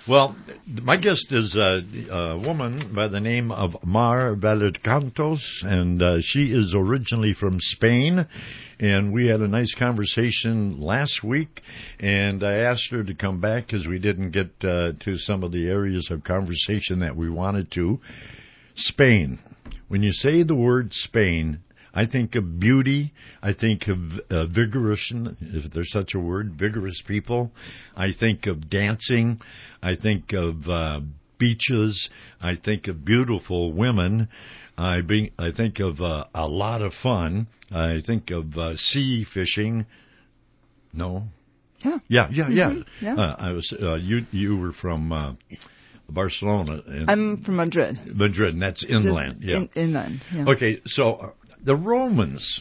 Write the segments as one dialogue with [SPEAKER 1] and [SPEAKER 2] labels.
[SPEAKER 1] Well, my guest is a woman by the name of Mar Valadecantos, and she is originally from Spain. And we had a nice conversation last week, and I asked her to come back because we didn't get to some of the areas of conversation that we wanted to. Spain. When you say the word Spain, I think of beauty. I think of vigorous, if there's such a word, vigorous people. I think of dancing. I think of beaches. I think of beautiful women. I think of a lot of fun. I think of sea fishing. No.
[SPEAKER 2] Yeah.
[SPEAKER 1] Yeah. I was. You were from Barcelona.
[SPEAKER 2] I'm from Madrid.
[SPEAKER 1] Madrid, and that's inland.
[SPEAKER 2] Inland. Yeah.
[SPEAKER 1] Okay, so the Romans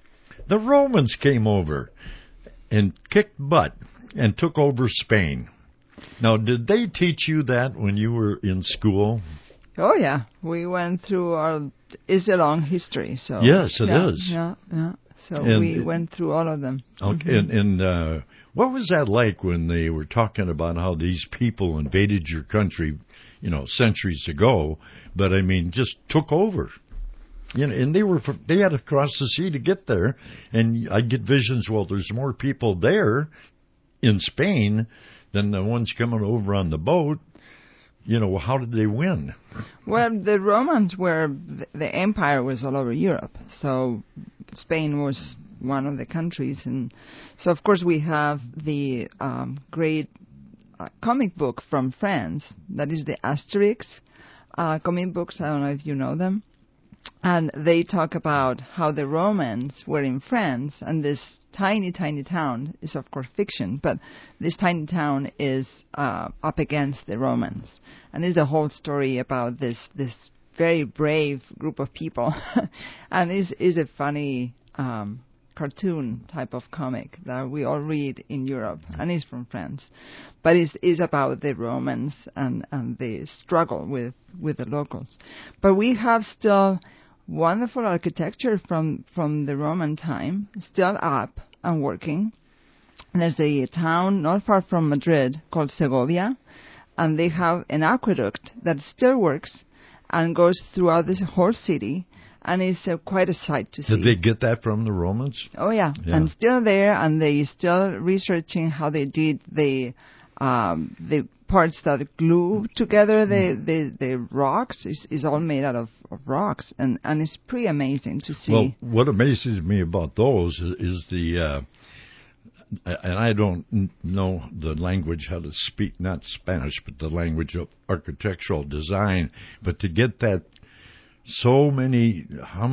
[SPEAKER 1] came over and kicked butt and took over Spain. Now, did they teach you that when you were in school?
[SPEAKER 2] Oh yeah, we went through it's a long history. So
[SPEAKER 1] yes, it is.
[SPEAKER 2] Yeah. So we went through all of them.
[SPEAKER 1] Okay,
[SPEAKER 2] mm-hmm.
[SPEAKER 1] and what was that like when they were talking about how these people invaded your country, centuries ago? But I mean, just took over. And they had to cross the sea to get there, and I get visions. Well, there's more people there in Spain than the ones coming over on the boat. How did they win?
[SPEAKER 2] Well, the Romans the empire was all over Europe, so Spain was one of the countries, and so of course we have the great comic book from France, that is the Asterix comic books. I don't know if you know them. And they talk about how the Romans were in France, and this tiny, tiny town is, of course, fiction, but this tiny town is up against the Romans. And it's the whole story about this very brave group of people. And is a funny cartoon type of comic that we all read in Europe, and it's from France. But it's about the Romans and the struggle with the locals. But we have still wonderful architecture from the Roman time, still up and working. There's a town not far from Madrid called Segovia, and they have an aqueduct that still works and goes throughout this whole city, and it's quite a sight to see.
[SPEAKER 1] Did they get that from the Romans?
[SPEAKER 2] Oh, yeah. And still there, and they still researching how they did the parts that glue together the rocks is all made out of rocks, and it's pretty amazing to see.
[SPEAKER 1] Well, what amazes me about those is the and I don't know the language, how to speak, not Spanish, but the language of architectural design, but to get that how many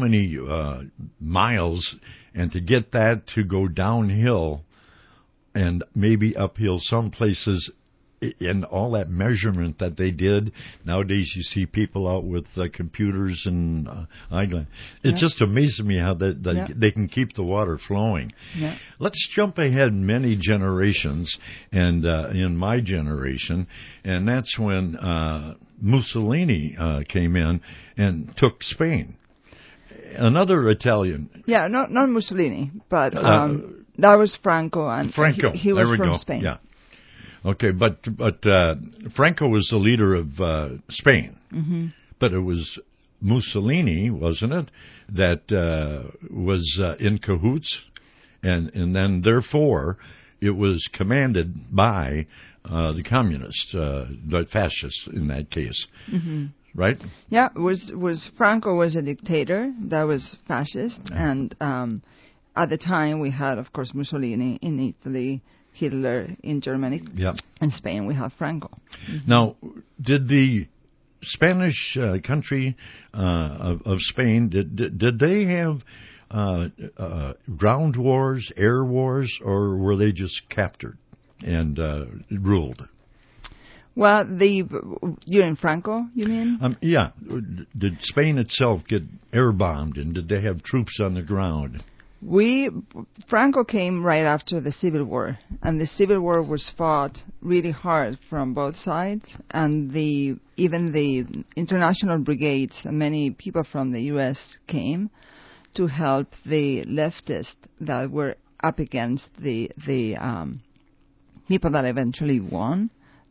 [SPEAKER 1] miles, and to get that to go downhill and maybe uphill some places, and all that measurement that they did. Nowadays you see people out with computers and eyeglasses. It just amazes me how they can keep the water flowing.
[SPEAKER 2] Yeah.
[SPEAKER 1] Let's jump ahead many generations, and in my generation, and that's when Mussolini came in and took Spain. Another Italian.
[SPEAKER 2] Yeah, not Mussolini, but that was Franco, and
[SPEAKER 1] Franco.
[SPEAKER 2] He was from
[SPEAKER 1] go.
[SPEAKER 2] Spain.
[SPEAKER 1] Yeah. Okay, but Franco was the leader of Spain,
[SPEAKER 2] mm-hmm.
[SPEAKER 1] but it was Mussolini, wasn't it, that was in cahoots, and then therefore it was commanded by the communists, the fascists in that case,
[SPEAKER 2] mm-hmm.
[SPEAKER 1] right?
[SPEAKER 2] Yeah, was Franco was a dictator that was fascist, and at the time we had, of course, Mussolini in Italy, Hitler in Germany, in Spain we have Franco. Mm-hmm.
[SPEAKER 1] Now, did the Spanish country of Spain, did they have ground wars, air wars, or were they just captured and ruled?
[SPEAKER 2] Well, during Franco, you mean?
[SPEAKER 1] Yeah. Did Spain itself get air bombed, and did they have troops on the ground?
[SPEAKER 2] Franco came right after the Civil War, and the Civil War was fought really hard from both sides, and even the international brigades and many people from the U.S. came to help the leftists that were up against the people that eventually won,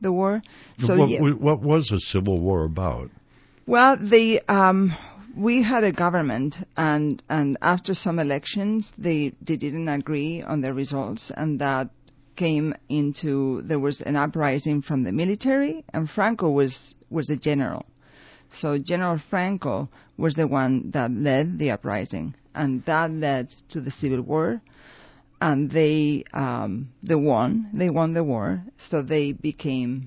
[SPEAKER 2] the war. So
[SPEAKER 1] what was the Civil War about?
[SPEAKER 2] Well, we had a government, and after some elections, they didn't agree on the results, and that there was an uprising from the military, and Franco was the general. So General Franco was the one that led the uprising, and that led to the Civil War. And they won the war, so it became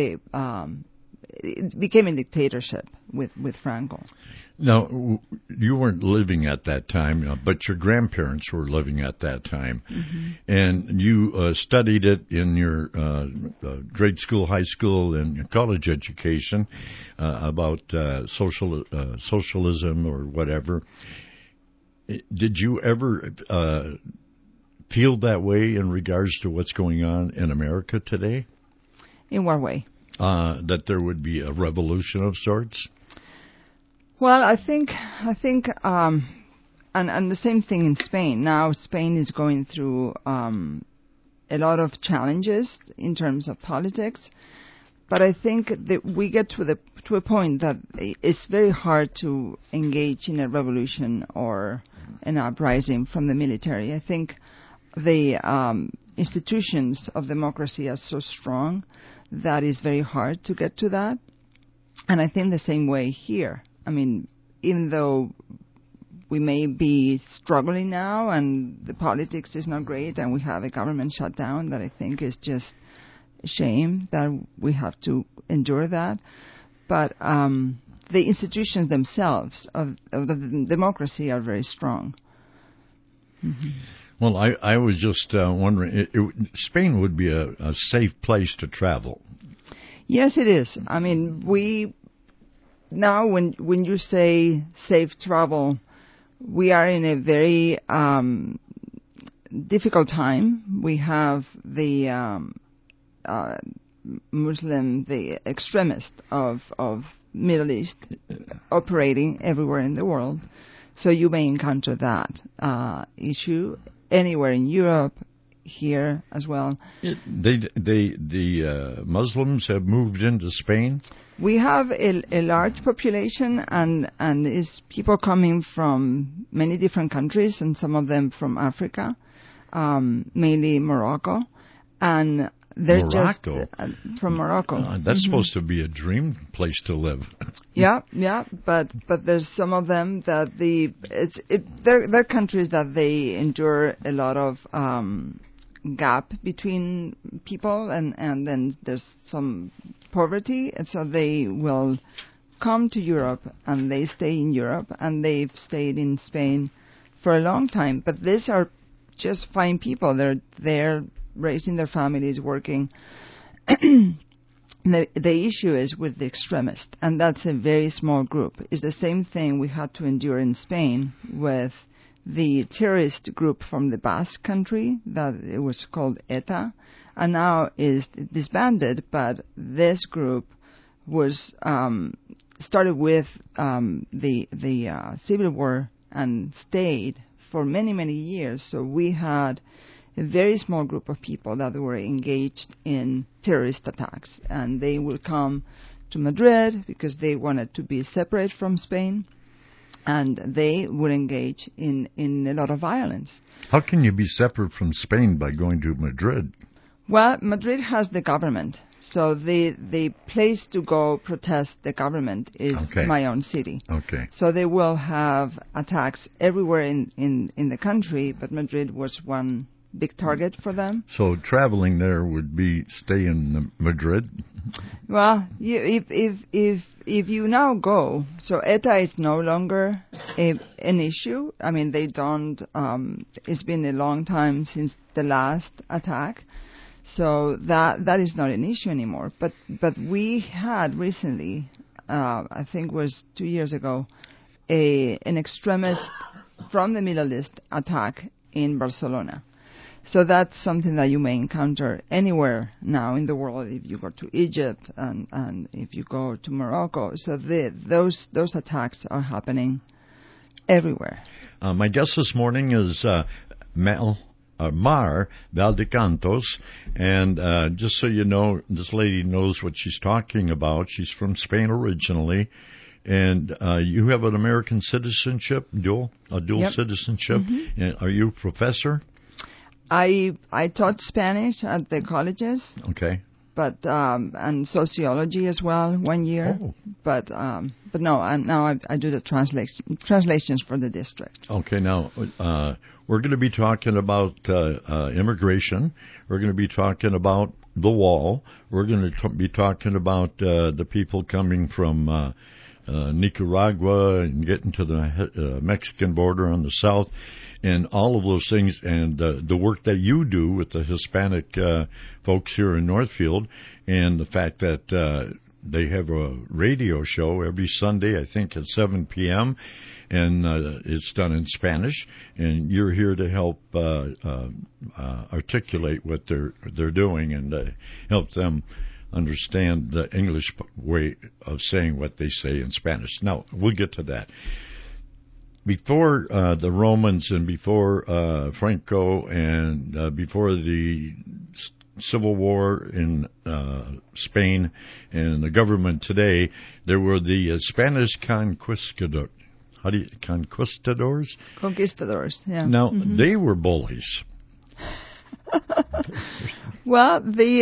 [SPEAKER 2] a dictatorship with Franco.
[SPEAKER 1] Now, you weren't living at that time, but your grandparents were living at that time, and you studied it in your grade school, high school, and college education about socialism or whatever. Did you ever feel that way in regards to what's going on in America today?
[SPEAKER 2] In what way?
[SPEAKER 1] That there would be a revolution of sorts?
[SPEAKER 2] Well, I think, and the same thing in Spain. Now Spain is going through a lot of challenges in terms of politics, but I think that we get to a point that it's very hard to engage in a revolution or an uprising from the military. I think the institutions of democracy are so strong that it's very hard to get to that. And I think the same way here. I mean, even though we may be struggling now and the politics is not great and we have a government shutdown that I think is just a shame that we have to endure that. But the institutions themselves of the democracy are very strong. Mm-hmm.
[SPEAKER 1] Well, I was just wondering, Spain would be a safe place to travel.
[SPEAKER 2] Yes, it is. I mean, now when you say safe travel, we are in a very difficult time. We have the the extremists of Middle East operating everywhere in the world. So you may encounter that issue anywhere in Europe, here as well.
[SPEAKER 1] The Muslims have moved into Spain?
[SPEAKER 2] We have a large population and is people coming from many different countries and some of them from Africa, mainly Morocco. And they're
[SPEAKER 1] Morocco?
[SPEAKER 2] Just from Morocco.
[SPEAKER 1] That's supposed to be a dream place to live.
[SPEAKER 2] Yeah, but there's some of them that they're countries that they endure a lot of gap between people and then there's some poverty, and so they will come to Europe and they stay in Europe, and they've stayed in Spain for a long time. But these are just fine people. They're raising their families, working. The issue is with the extremists, and that's a very small group. It's the same thing we had to endure in Spain with the terrorist group from the Basque country that it was called ETA, and now is disbanded. But this group was started with the civil war and stayed for many years. So we had a very small group of people that were engaged in terrorist attacks, and they will come to Madrid because they wanted to be separate from Spain, and they would engage in a lot of violence.
[SPEAKER 1] How can you be separate from Spain by going to Madrid?
[SPEAKER 2] Well, Madrid has the government, so the place to go protest the government is my own city.
[SPEAKER 1] Okay.
[SPEAKER 2] So they will have attacks everywhere in the country, but Madrid was one big target for them.
[SPEAKER 1] So traveling there would be stay in Madrid?
[SPEAKER 2] Well, if you now go, so ETA is no longer an issue. I mean, they don't. It's been a long time since the last attack, so that is not an issue anymore. But we had recently, I think it was 2 years ago, an extremist from the Middle East attack in Barcelona. So that's something that you may encounter anywhere now in the world if you go to Egypt and if you go to Morocco. So those attacks are happening everywhere.
[SPEAKER 1] My guest this morning is Mel Mar Valdecantos. And just so you know, this lady knows what she's talking about. She's from Spain originally. And you have an American citizenship, dual
[SPEAKER 2] Yep.
[SPEAKER 1] citizenship.
[SPEAKER 2] Mm-hmm.
[SPEAKER 1] And are you a professor?
[SPEAKER 2] I taught Spanish at the colleges,
[SPEAKER 1] Okay.
[SPEAKER 2] but and sociology as well 1 year.
[SPEAKER 1] Oh.
[SPEAKER 2] But no, now I do the translations for the district.
[SPEAKER 1] Okay, now we're going to be talking about immigration. We're going to be talking about the wall. We're going to be talking about the people coming from Nicaragua and getting to the Mexican border on the south, and all of those things, and the work that you do with the Hispanic folks here in Northfield, and the fact that they have a radio show every Sunday, I think at 7 p.m., and it's done in Spanish, and you're here to help articulate what they're doing and help them understand the English way of saying what they say in Spanish. Now, we'll get to that. Before the Romans and before Franco and before the Civil War in Spain and the government today, there were the Spanish conquistadors. Conquistadors?
[SPEAKER 2] Conquistadors, yeah.
[SPEAKER 1] Now, they were bullies.
[SPEAKER 2] Well,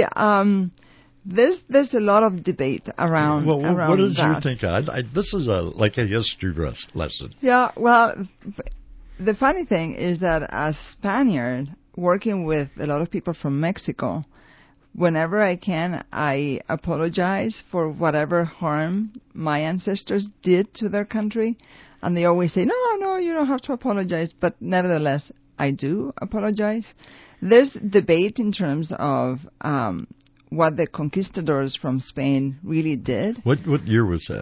[SPEAKER 2] there's a lot of debate around around
[SPEAKER 1] what is
[SPEAKER 2] that.
[SPEAKER 1] your thinking? This is like a history lesson.
[SPEAKER 2] Yeah, well, the funny thing is that as Spaniard, working with a lot of people from Mexico, whenever I can, I apologize for whatever harm my ancestors did to their country. And they always say, no, you don't have to apologize. But nevertheless, I do apologize. There's debate in terms of what the conquistadors from Spain really did.
[SPEAKER 1] What year was that?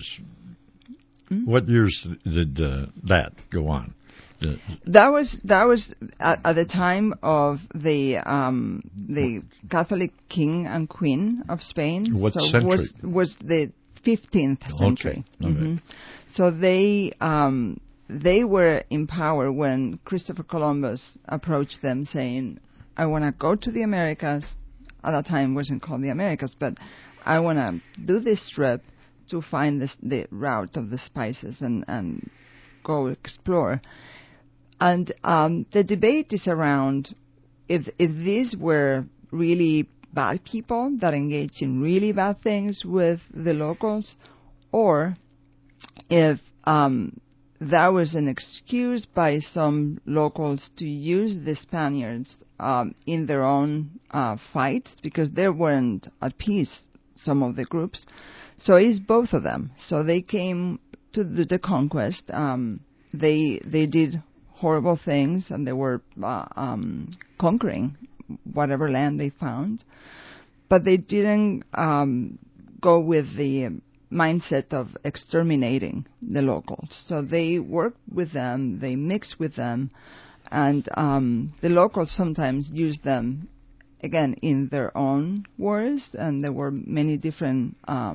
[SPEAKER 1] What years did that go on?
[SPEAKER 2] That was at the time of the Catholic king and queen of Spain.
[SPEAKER 1] What century?
[SPEAKER 2] Was the 15th century.
[SPEAKER 1] Okay.
[SPEAKER 2] Mm-hmm. So they were in power when Christopher Columbus approached them saying, I want to go to the Americas. At that time, it wasn't called the Americas, but I want to do this trip to find the route of the spices and go explore. And the debate is around if these were really bad people that engaged in really bad things with the locals, or if that was an excuse by some locals to use the Spaniards in their own fights, because they weren't at peace, some of the groups. So it's both of them. So they came to the conquest. They did horrible things, and they were conquering whatever land they found. But they didn't go with the mindset of exterminating the locals. So they worked with them, they mixed with them, and the locals sometimes used them, again, in their own wars, and there were many different,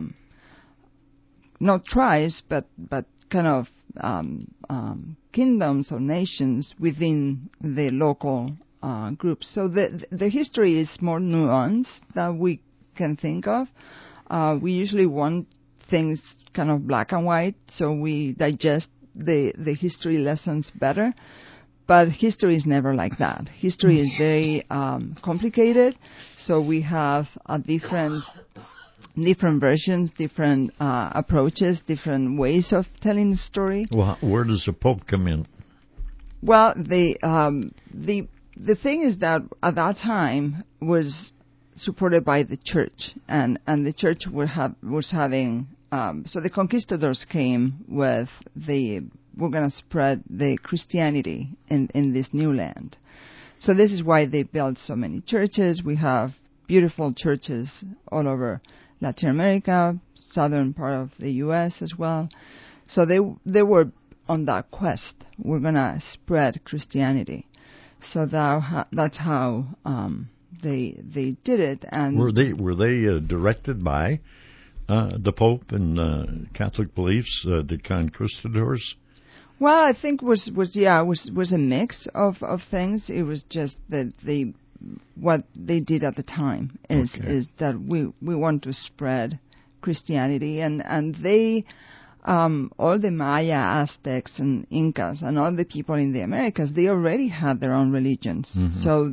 [SPEAKER 2] not tribes, but kind of kingdoms or nations within the local groups. So the history is more nuanced than we can think of. We usually want things kind of black and white, so we digest the history lessons better. But history is never like that. History is very complicated, so we have different versions, different approaches, different ways of telling the story.
[SPEAKER 1] Well, where does the Pope come in?
[SPEAKER 2] Well, the thing is that at that time was supported by the church, and the church was having. So the conquistadors came with we're going to spread the Christianity in this new land. So this is why they built so many churches. We have beautiful churches all over Latin America, southern part of the U.S. as well. So they were on that quest. We're going to spread Christianity. So that's how they did it. And
[SPEAKER 1] were they directed by the Pope and Catholic beliefs, the conquistadors?
[SPEAKER 2] Well, I think was a mix of things. It was just that what they did at the time is that we want to spread Christianity, and they all the Maya, Aztecs, and Incas, and all the people in the Americas, they already had their own religions. So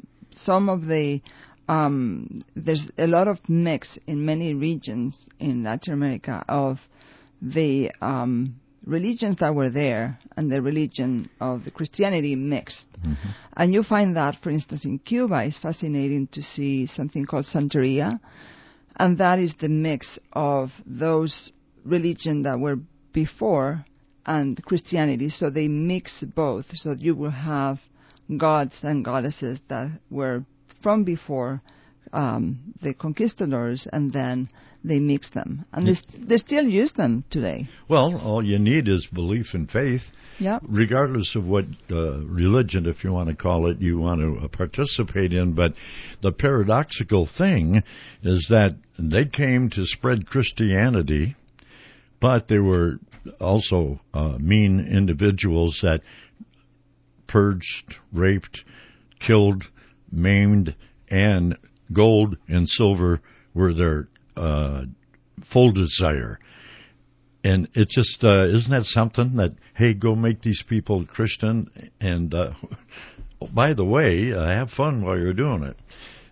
[SPEAKER 2] there's a lot of mix in many regions in Latin America of the religions that were there and the religion of the Christianity mixed. And you find that, for instance, in Cuba, it's fascinating to see something called Santeria, and that is the mix of those religions that were before and Christianity. So they mix both, so you will have gods and goddesses that were from before the conquistadors, and then they mix them, and they still use them today.
[SPEAKER 1] Well, all you need is belief and faith, regardless of what religion, if you want to call it, you want to participate in. But the paradoxical thing is that they came to spread Christianity, but they were also mean individuals that purged, raped, killed, maimed, and gold and silver were their full desire. And it just, isn't that something that, hey, go make these people Christian, and by the way, have fun while you're doing it.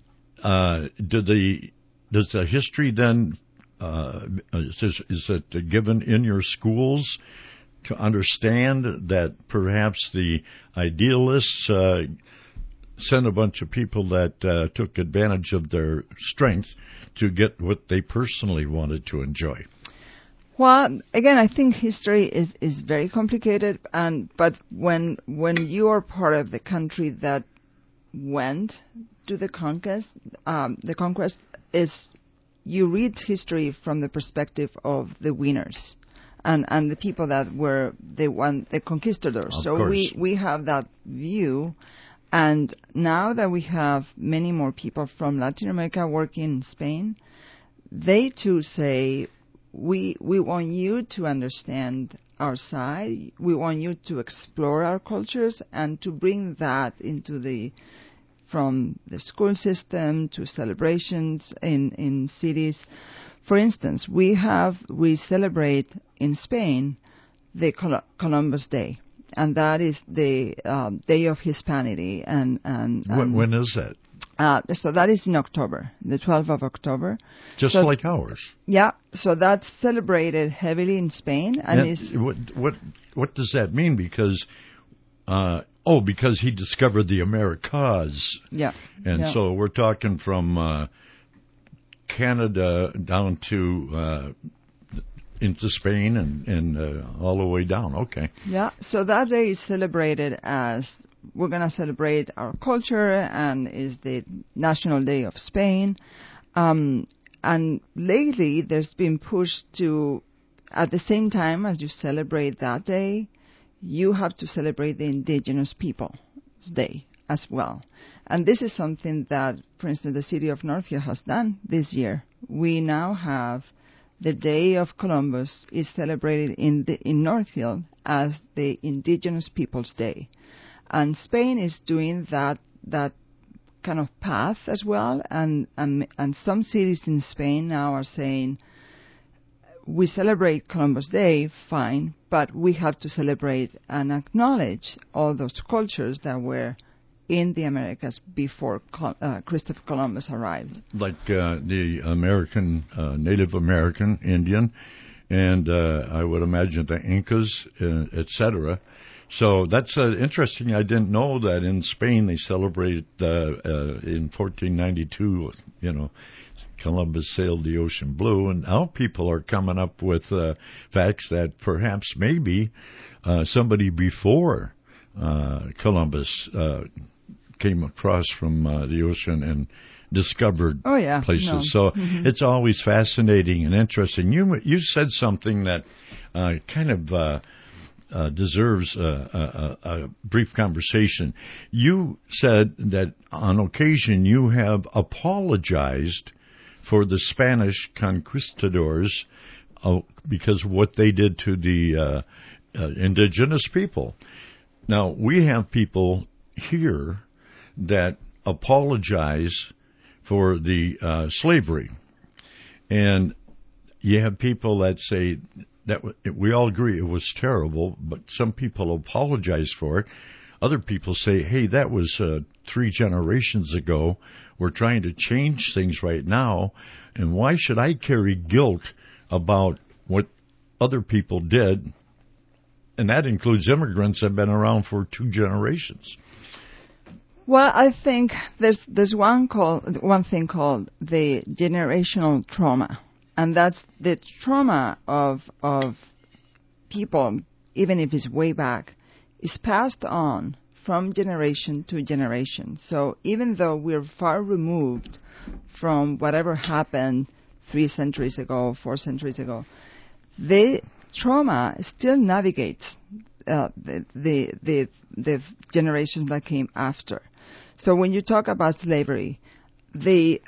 [SPEAKER 1] Does the history then, is it given in your schools to understand that perhaps the idealists sent a bunch of people that took advantage of their strength to get what they personally wanted to enjoy?
[SPEAKER 2] Well, again, I think history is very complicated, but when you are part of the country that went to the conquest is you read history from the perspective of the winners and the people that were the conquistadors.
[SPEAKER 1] Of
[SPEAKER 2] so
[SPEAKER 1] course.
[SPEAKER 2] we have that view. And now that we have many more people from Latin America working in Spain, they too say, we want you to understand our side, we want you to explore our cultures, and to bring that into from the school system to celebrations in cities. For instance, we celebrate in Spain the Columbus Day. And that is the Day of Hispanity. And
[SPEAKER 1] when is that?
[SPEAKER 2] So that is in October, the 12th of October.
[SPEAKER 1] Just like ours.
[SPEAKER 2] Yeah. So that's celebrated heavily in Spain. And
[SPEAKER 1] what does that mean? Because because he discovered the Americas.
[SPEAKER 2] Yeah.
[SPEAKER 1] And so we're talking from Canada down to into Spain and all the way down. Okay.
[SPEAKER 2] Yeah. So that day is celebrated as we're going to celebrate our culture, and is the National Day of Spain. And lately, there's been pushed to, at the same time as you celebrate that day, you have to celebrate the Indigenous Peoples Day as well. And this is something that, for instance, the city of Northfield has done this year. We now have the Day of Columbus is celebrated in Northfield as the Indigenous Peoples Day. And Spain is doing that kind of path as well. And some cities in Spain now are saying, we celebrate Columbus Day, fine, but we have to celebrate and acknowledge all those cultures that were in the Americas before Christopher Columbus arrived.
[SPEAKER 1] Like the American, Native American, Indian, and I would imagine the Incas, etc. So that's interesting. I didn't know that in Spain they celebrate in 1492, Columbus sailed the ocean blue, and now people are coming up with facts that perhaps maybe somebody before Columbus came across from the ocean and discovered places.
[SPEAKER 2] No.
[SPEAKER 1] So it's always fascinating and interesting. You said something that kind of deserves a brief conversation. You said that on occasion you have apologized for the Spanish conquistadors because of what they did to the indigenous people. Now, we have people here that apologize for the slavery. And you have people that say that we all agree it was terrible, but some people apologize for it. Other people say, hey, that was 3 generations ago. We're trying to change things right now. And why should I carry guilt about what other people did? And that includes immigrants that have been around for 2 generations.
[SPEAKER 2] Well, I think there's one thing called the generational trauma, and that's the trauma of people, even if it's way back, is passed on from generation to generation. So even though we're far removed from whatever happened 3 centuries ago, 4 centuries ago, the trauma still navigates the generations that came after. So when you talk about slavery, the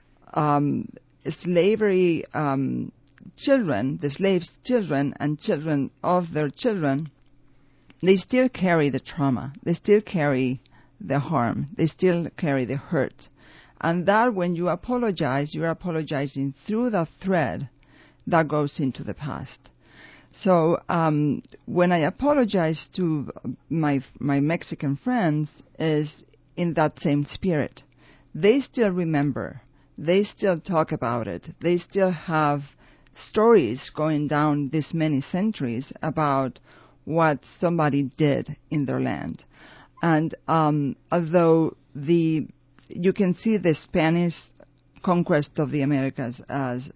[SPEAKER 2] slavery children, the slaves' children and children of their children, they still carry the trauma. They still carry the harm. They still carry the hurt. And that when you apologize, you're apologizing through the thread that goes into the past. So when I apologize to my Mexican friends is in that same spirit. They still remember. They still talk about it. They still have stories going down this many centuries about what somebody did in their land. And although you can see the Spanish conquest of the Americas as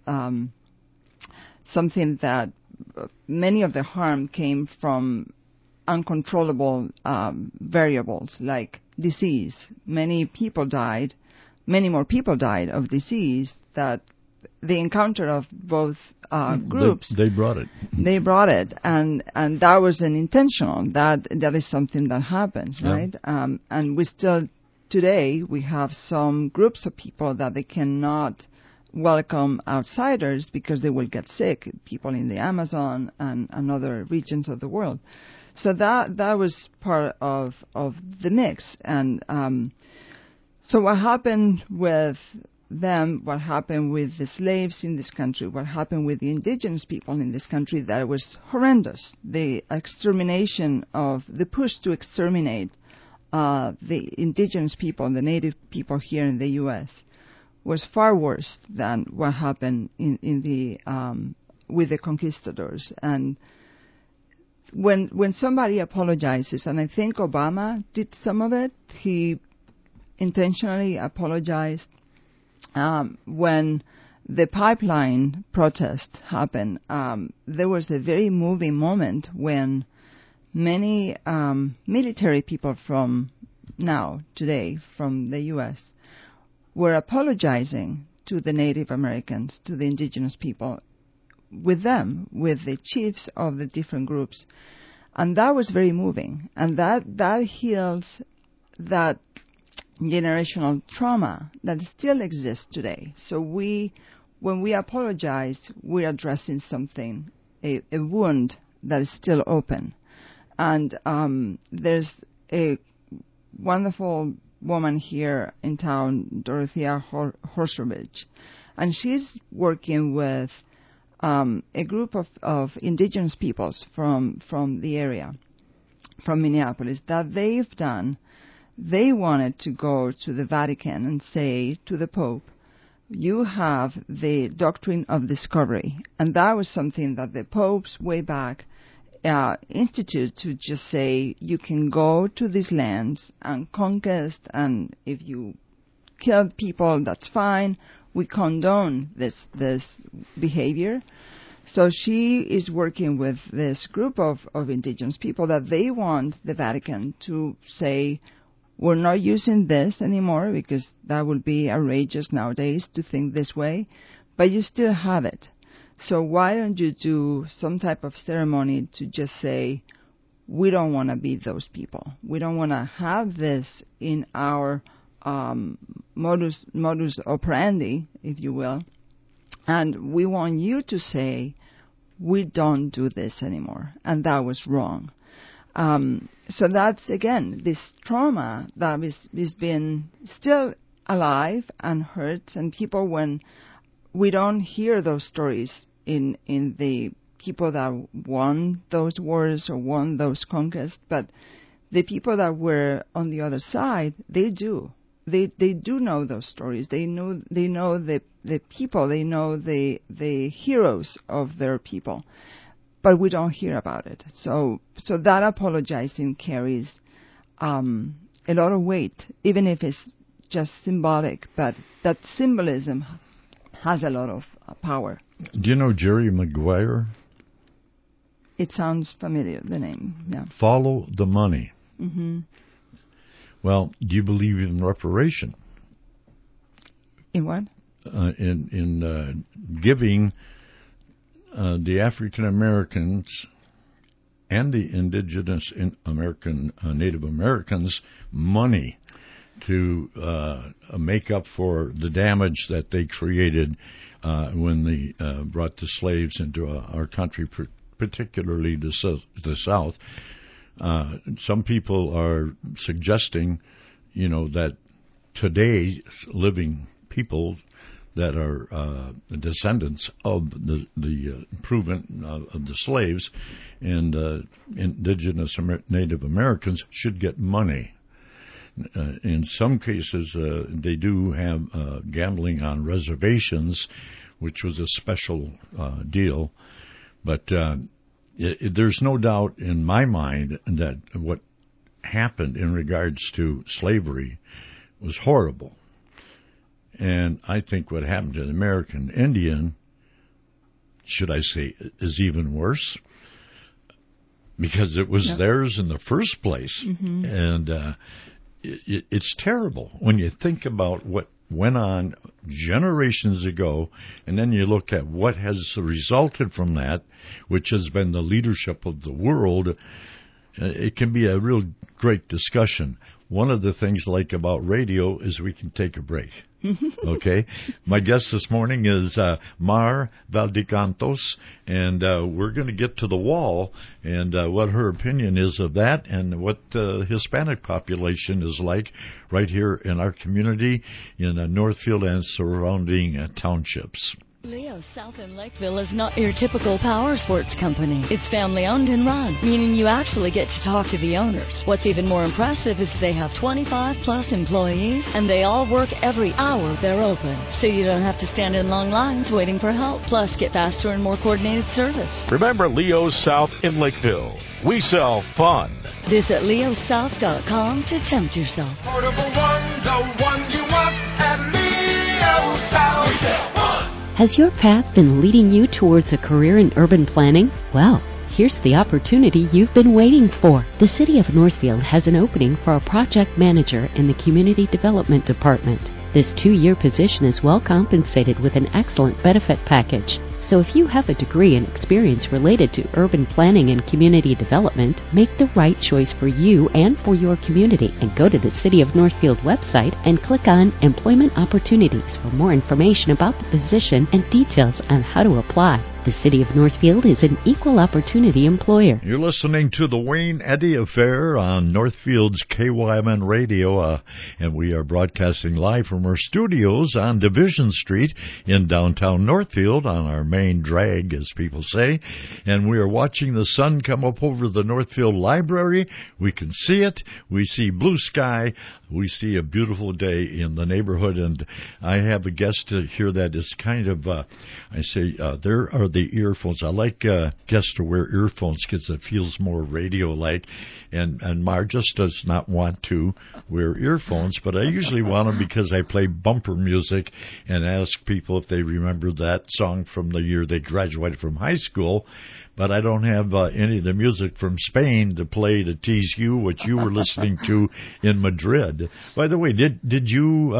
[SPEAKER 2] something that many of the harm came from uncontrollable variables like disease. Many more people died of disease that the encounter of both groups.
[SPEAKER 1] They brought it.
[SPEAKER 2] They brought it, and that was an intentional. That is something that happens, right? And we still today we have some groups of people that they cannot welcome outsiders because they will get sick. People in the Amazon and other regions of the world. So that was part of the mix, and so what happened with them, what happened with the slaves in this country, what happened with the indigenous people in this country, that was horrendous. The extermination of, the push to exterminate the indigenous people, the native people here in the U.S. was far worse than what happened in the with the conquistadors. And when somebody apologizes, and I think Obama did some of it, he intentionally apologized when the pipeline protest happened. There was a very moving moment when many military people from today, from the U.S., were apologizing to the Native Americans, to the indigenous people, with them, with the chiefs of the different groups. And that was very moving. And that heals that generational trauma that still exists today. So when we apologize, we're addressing something, a wound that is still open. And there's a wonderful woman here in town, Dorothea Horsovich, and she's working with a group of indigenous peoples from the area, from Minneapolis, that they've done. They wanted to go to the Vatican and say to the Pope, you have the doctrine of discovery. And that was something that the popes way back instituted, to just say you can go to these lands and conquest, and if you kill people, that's fine. We condone this behavior. So she is working with this group of indigenous people that they want the Vatican to say, we're not using this anymore because that would be outrageous nowadays to think this way, but you still have it. So why don't you do some type of ceremony to just say, we don't want to be those people. We don't want to have this in our modus operandi, if you will. And we want you to say, we don't do this anymore. And that was wrong. So that's, again, this trauma that is being still alive and hurts, and people, when we don't hear those stories in the people that won those wars or won those conquests, but the people that were on the other side, they do. They do know those stories. They know the people. They know the heroes of their people, but we don't hear about it. So that apologizing carries a lot of weight, even if it's just symbolic. But that symbolism has a lot of power.
[SPEAKER 1] Do you know Jerry Maguire?
[SPEAKER 2] It sounds familiar, the name. Yeah.
[SPEAKER 1] Follow the money.
[SPEAKER 2] Mm-hmm.
[SPEAKER 1] Well, do you believe in reparation?
[SPEAKER 2] In what?
[SPEAKER 1] In giving the African Americans and the indigenous Native Americans money to make up for the damage that they created when they brought the slaves into our country, particularly the South. Some people are suggesting, that today living people that are descendants of the improvement of the slaves and indigenous Native Americans should get money. In some cases, they do have gambling on reservations, which was a special deal, but there's no doubt in my mind that what happened in regards to slavery was horrible. And I think what happened to the American Indian, should I say, is even worse, because it was theirs in the first place. Mm-hmm. And it's terrible when you think about what went on generations ago, and then you look at what has resulted from that, which has been the leadership of the world. It can be a real great discussion. One of the things I like about radio is we can take a break. Okay? My guest this morning is Mar Valdecantos, and we're going to get to the wall and what her opinion is of that and what the Hispanic population is like right here in our community in Northfield and surrounding townships.
[SPEAKER 3] Leo South in Lakeville is not your typical power sports company. It's family owned and run, meaning you actually get to talk to the owners. What's even more impressive is they have 25 plus employees, and they all work every hour they're open. So you don't have to stand in long lines waiting for help. Plus, get faster and more coordinated service.
[SPEAKER 4] Remember Leo South in Lakeville. We sell fun.
[SPEAKER 3] Visit leosouth.com to tempt yourself.
[SPEAKER 5] Portable One, the one you want at Leo South. We sell fun.
[SPEAKER 6] Has your path been leading you towards a career in urban planning? Well, here's the opportunity you've been waiting for. The City of Northfield has an opening for a project manager in the Community Development Department. This 2-year position is well compensated with an excellent benefit package. So if you have a degree and experience related to urban planning and community development, make the right choice for you and for your community and go to the City of Northfield website and click on Employment Opportunities for more information about the position and details on how to apply. The City of Northfield is an equal opportunity employer.
[SPEAKER 1] You're listening to the Wayne Eddy Affair on Northfield's KYMN Radio, and we are broadcasting live from our studios on Division Street in downtown Northfield on our main drag, as people say. And we are watching the sun come up over the Northfield Library. We can see it. We see blue sky. We see a beautiful day in the neighborhood. And I have a guest here that is kind of, there are the earphones. I like guests to wear earphones because it feels more radio-like. And Mar just does not want to wear earphones, but I usually want them because I play bumper music and ask people if they remember that song from the year they graduated from high school. But I don't have any of the music from Spain to play to tease you, what you were listening to in Madrid. By the way, did you,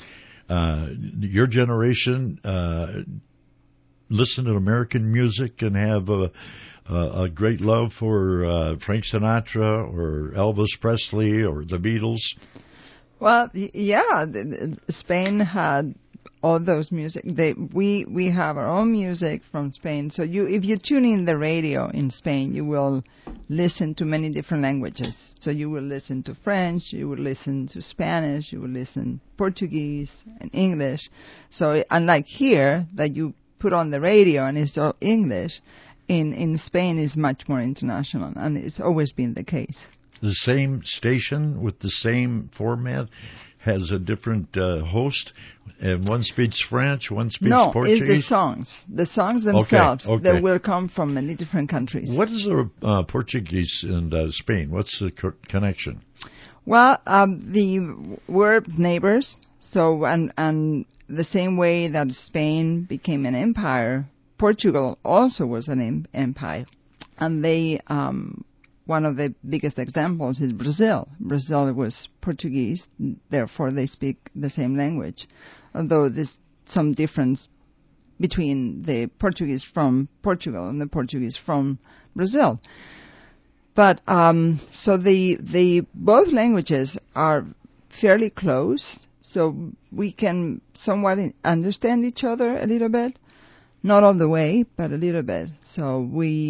[SPEAKER 1] your generation, listen to American music and have a great love for Frank Sinatra or Elvis Presley or the Beatles?
[SPEAKER 2] Well, yeah, Spain had all those music. We have our own music from Spain. So if you tune in the radio in Spain, you will listen to many different languages. So you will listen to French, you will listen to Spanish, you will listen Portuguese and English. So unlike here that you put on the radio and it's all English, in Spain is much more international, and it's always been the case.
[SPEAKER 1] The same station with the same format has a different host, and one speaks French, one speaks Portuguese?
[SPEAKER 2] No, it's the songs. The songs themselves that will come from many different countries.
[SPEAKER 1] What is the Portuguese and Spain? What's the connection?
[SPEAKER 2] Well, we're neighbors, so and the same way that Spain became an empire, Portugal also was an empire, and they. One of the biggest examples is Brazil. Brazil was Portuguese, therefore they speak the same language, although there's some difference between the Portuguese from Portugal and the Portuguese from Brazil. But so the both languages are fairly close, so we can somewhat understand each other a little bit. Not all the way, but a little bit. So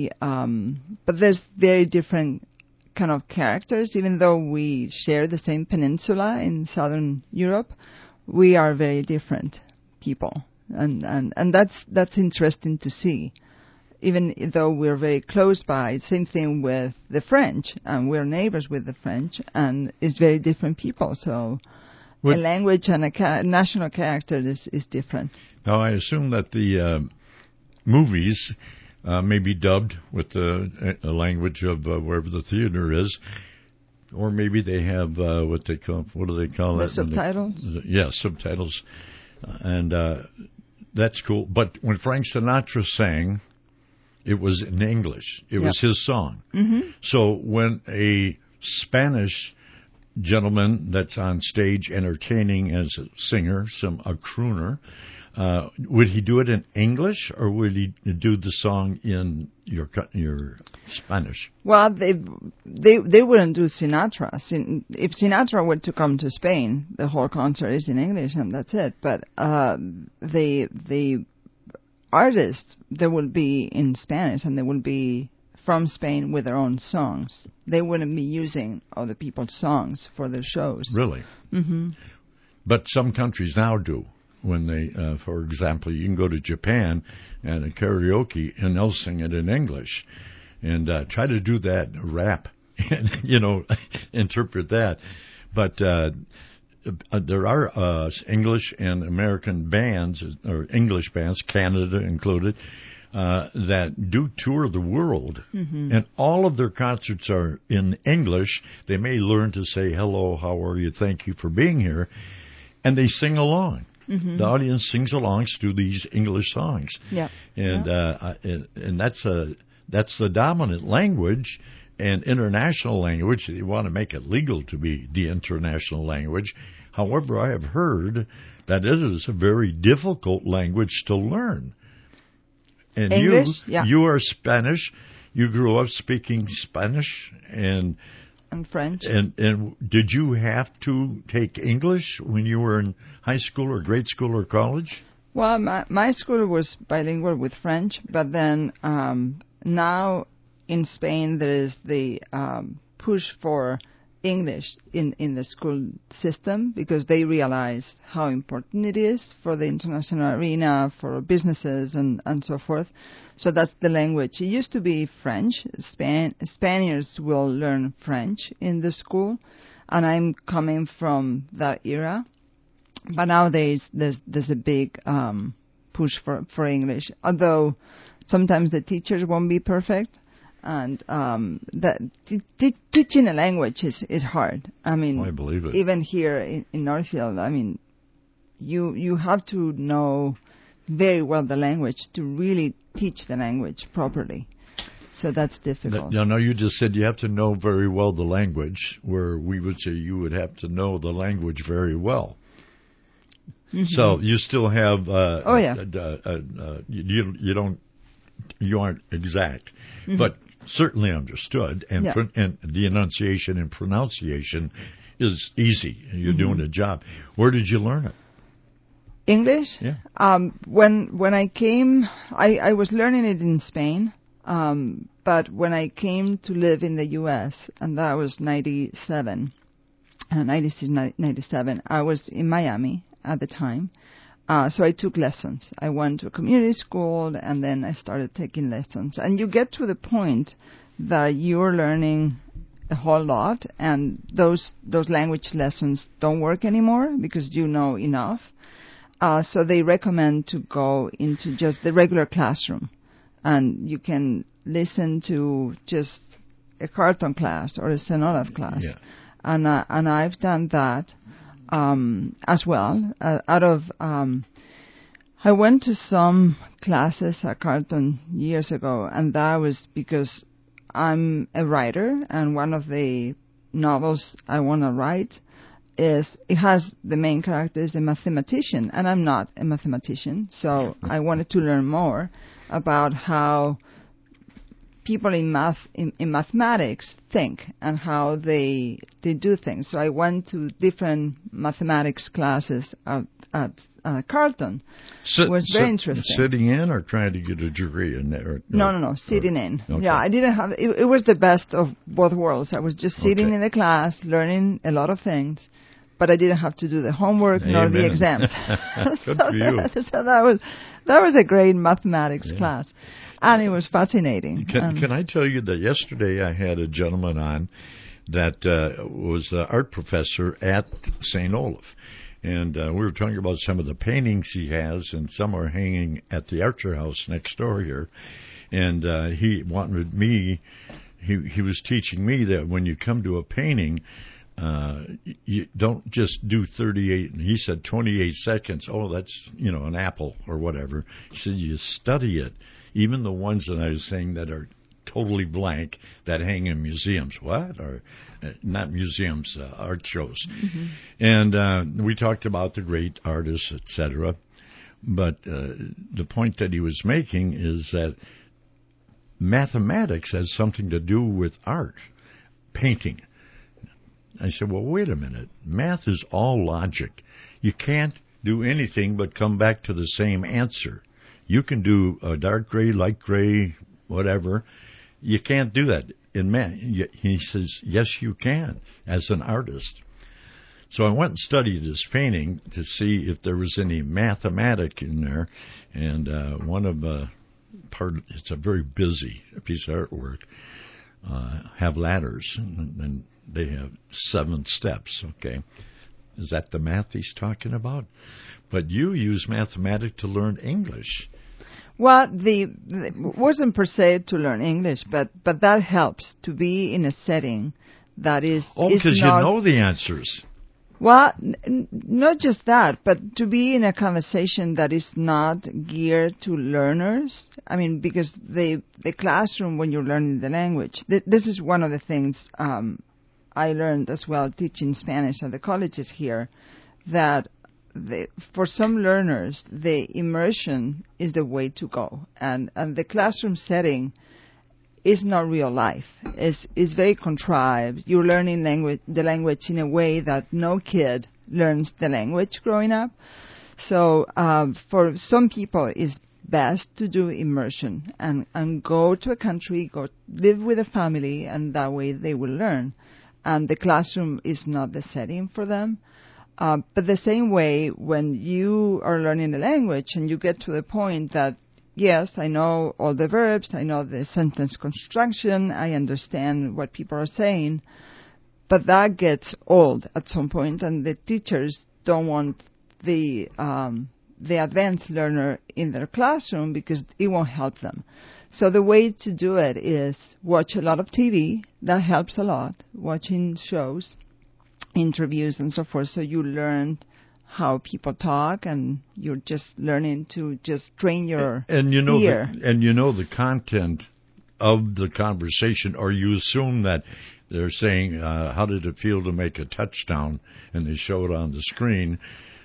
[SPEAKER 2] but there's very different kind of characters. Even though we share the same peninsula in southern Europe, we are very different people, and that's interesting to see. Even though we're very close by, same thing with the French, and we're neighbors with the French, and it's very different people. So a language and a national character is different.
[SPEAKER 1] Now, I assume that the movies may be dubbed with the language of wherever the theater is, or maybe they have what do they call
[SPEAKER 2] the
[SPEAKER 1] it?
[SPEAKER 2] Subtitles?
[SPEAKER 1] Subtitles, and that's cool. But when Frank Sinatra sang, it was in English. It was his song.
[SPEAKER 2] Mm-hmm.
[SPEAKER 1] So when a Spanish gentleman that's on stage entertaining as a singer, a crooner, would he do it in English, or would he do the song in your Spanish?
[SPEAKER 2] Well, they wouldn't do Sinatra. If Sinatra were to come to Spain, the whole concert is in English, and that's it. But the artists, they will be in Spanish, and they will be from Spain with their own songs. They wouldn't be using other people's songs for their shows.
[SPEAKER 1] Really?
[SPEAKER 2] Mm-hmm.
[SPEAKER 1] But some countries now do. When they, for example, you can go to Japan and a karaoke, and they'll sing it in English, and try to do that rap, and interpret that. But there are English and American bands, or English bands, Canada included, that do tour the world, and all of their concerts are in English. They may learn to say hello, how are you, thank you for being here, and they sing along. Mm-hmm. The audience sings along to these English songs, and that's the dominant language. And international language, they want to make it legal to be the international language. However, I have heard that it is a very difficult language to learn. And
[SPEAKER 2] English?
[SPEAKER 1] You are Spanish. You grew up speaking Spanish and
[SPEAKER 2] French.
[SPEAKER 1] And did you have to take English when you were in high school or grade school or college?
[SPEAKER 2] Well, my school was bilingual with French, but then now in Spain there is the push for English in the school system, because they realize how important it is for the international arena, for businesses and so forth. So that's the language. It used to be French. Spaniards will learn French in the school, and I'm coming from that era. But nowadays there's a big push for English, although sometimes the teachers won't be perfect. And teaching a language is hard. I mean,
[SPEAKER 1] I believe it.
[SPEAKER 2] Even here in Northfield, I mean, you have to know very well the language to really teach the language properly. So that's difficult.
[SPEAKER 1] No, you just said you have to know very well the language, where we would say you would have to know the language very well. Mm-hmm. So you still have. You aren't exact, but certainly understood, and and the enunciation and pronunciation is easy. You're doing a job. Where did you learn it?
[SPEAKER 2] English?
[SPEAKER 1] Yeah.
[SPEAKER 2] When I came, I was learning it in Spain, but when I came to live in the U.S., and that was 96, 97, I was in Miami at the time. So I took lessons. I went to a community school, and then I started taking lessons. And you get to the point that you're learning a whole lot, and those language lessons don't work anymore because you know enough. So they recommend to go into just the regular classroom, and you can listen to just a cartoon class or a Sonora class.
[SPEAKER 1] Yeah.
[SPEAKER 2] And I've done that as well. I went to some classes at Carleton years ago, and that was because I'm a writer, and one of the novels I want to write it has the main character is a mathematician, and I'm not a mathematician, so I wanted to learn more about how people in mathematics think and how they do things. So I went to different mathematics classes at Carleton. It was very interesting.
[SPEAKER 1] Sitting in or trying to get a degree in there?
[SPEAKER 2] No, sitting in.
[SPEAKER 1] Okay.
[SPEAKER 2] Yeah, I didn't have. It was the best of both worlds. I was just sitting in the class, learning a lot of things, but I didn't have to do the homework nor the exams.
[SPEAKER 1] Good for you.
[SPEAKER 2] So that was a great mathematics class. And it was fascinating.
[SPEAKER 1] Can I tell you that yesterday I had a gentleman on that was an art professor at St. Olaf. And we were talking about some of the paintings he has, and some are hanging at the Archer House next door here. And he wanted me, he was teaching me that when you come to a painting, you don't just do 38, and he said 28 seconds. Oh, that's, an apple or whatever. He said you study it. Even the ones that I was saying that are totally blank that hang in museums. What? Or not museums, art shows. Mm-hmm. And we talked about the great artists, etc. But the point that he was making is that mathematics has something to do with art, painting. I said, well, wait a minute. Math is all logic. You can't do anything but come back to the same answer. You can do a dark gray, light gray, whatever. You can't do that in math. He says, yes, you can, as an artist. So I went and studied his painting to see if there was any mathematic in there. And one of it's a very busy piece of artwork, have ladders, and they have 7 steps, okay? Is that the math he's talking about? But you use mathematics to learn English.
[SPEAKER 2] Well, it wasn't per se to learn English, but that helps to be in a setting that is.
[SPEAKER 1] Oh, because you know the answers.
[SPEAKER 2] Well, not just that, but to be in a conversation that is not geared to learners. I mean, because the classroom when you're learning the language, this is one of the things I learned as well teaching Spanish at the colleges here, that for some learners, the immersion is the way to go. And the classroom setting is not real life. It's very contrived. You're learning the language in a way that no kid learns the language growing up. So for some people, it's best to do immersion and go to a country, go live with a family, and that way they will learn. And the classroom is not the setting for them. But the same way, when you are learning a language and you get to the point that, yes, I know all the verbs, I know the sentence construction, I understand what people are saying, but that gets old at some point, and the teachers don't want the advanced learner in their classroom because it won't help them. So the way to do it is watch a lot of TV. That helps a lot, watching shows, interviews and so forth, so you learn how people talk, and you're just learning to just train your ear.
[SPEAKER 1] And you know the content of the conversation, or you assume that they're saying, how did it feel to make a touchdown, and they show it on the screen.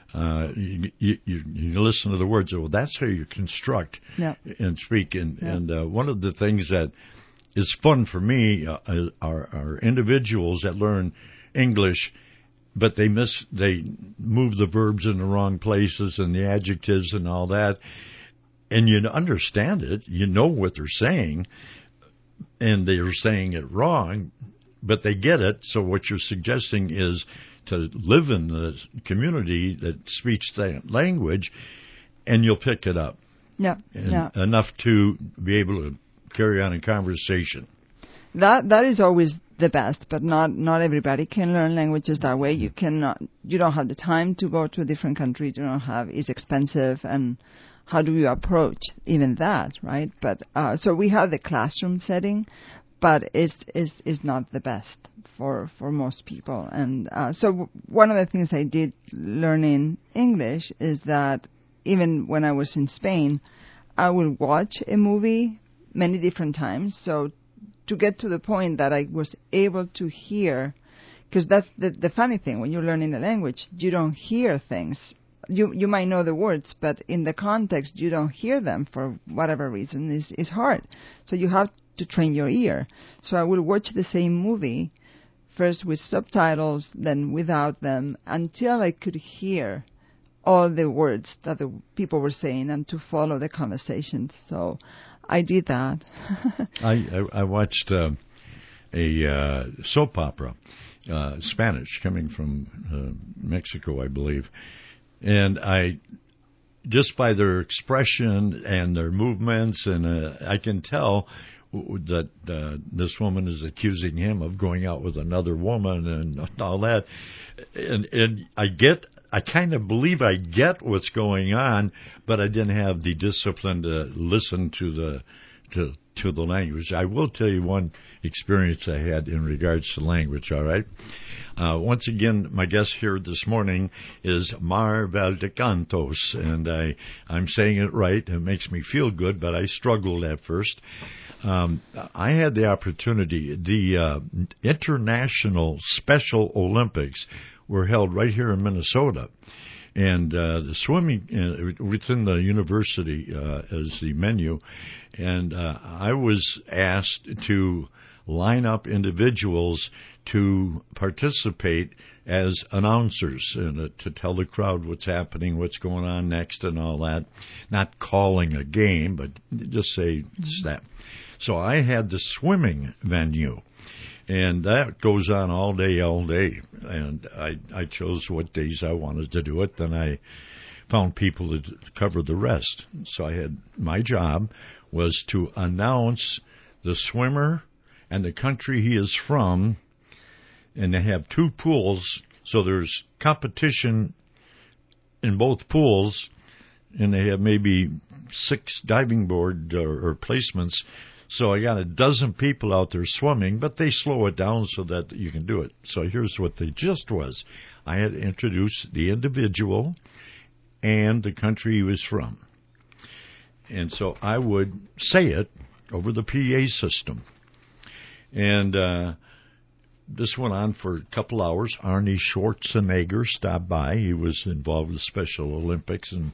[SPEAKER 1] You listen to the words, well, that's how you construct and speak. And one of the things that is fun for me are individuals that learn English but they move the verbs in the wrong places and the adjectives and all that. And you understand it, you know what they're saying, and they're saying it wrong, but they get it. So what you're suggesting is to live in the community that speaks that language, and you'll pick it up.
[SPEAKER 2] Yeah,
[SPEAKER 1] enough to be able to carry on a conversation.
[SPEAKER 2] That is always the best, but not everybody can learn languages that way. You don't have the time to go to a different country. It's expensive, and how do you approach even that, right? But so we have the classroom setting, but it's not the best for most people. And so one of the things I did learning English is that even when I was in Spain, I would watch a movie many different times. So to get to the point that I was able to hear, because that's the funny thing, when you're learning a language, you don't hear things. You might know the words, but in the context, you don't hear them for whatever reason. It's hard. So you have to train your ear. So I would watch the same movie, first with subtitles, then without them, until I could hear all the words that the people were saying and to follow the conversations. So I did that.
[SPEAKER 1] I watched a soap opera, Spanish, coming from Mexico, I believe. And I, just by their expression and their movements, and I can tell that this woman is accusing him of going out with another woman and all that. And I kind of believe I get what's going on, but I didn't have the discipline to listen to the language. I will tell you one experience I had in regards to language, all right? Once again, my guest here this morning is Mar Valdecantos, and I'm saying it right. It makes me feel good, but I struggled at first. I had the opportunity. The International Special Olympics were held right here in Minnesota. And the swimming within the university as the menu. And I was asked to line up individuals to participate as announcers and to tell the crowd what's happening, what's going on next and all that. Not calling a game, but just say that. So I had the swimming venue. And that goes on all day. And I chose what days I wanted to do it. Then I found people to cover the rest. So my job was to announce the swimmer and the country he is from. And they have two pools. So there's competition in both pools. And they have maybe 6 diving board or placements. So I got a dozen people out there swimming, but they slow it down so that you can do it. So here's what the gist was. I had to introduce the individual and the country he was from. And so I would say it over the PA system. And this went on for a couple hours. Arnie Schwarzenegger stopped by. He was involved with the Special Olympics, and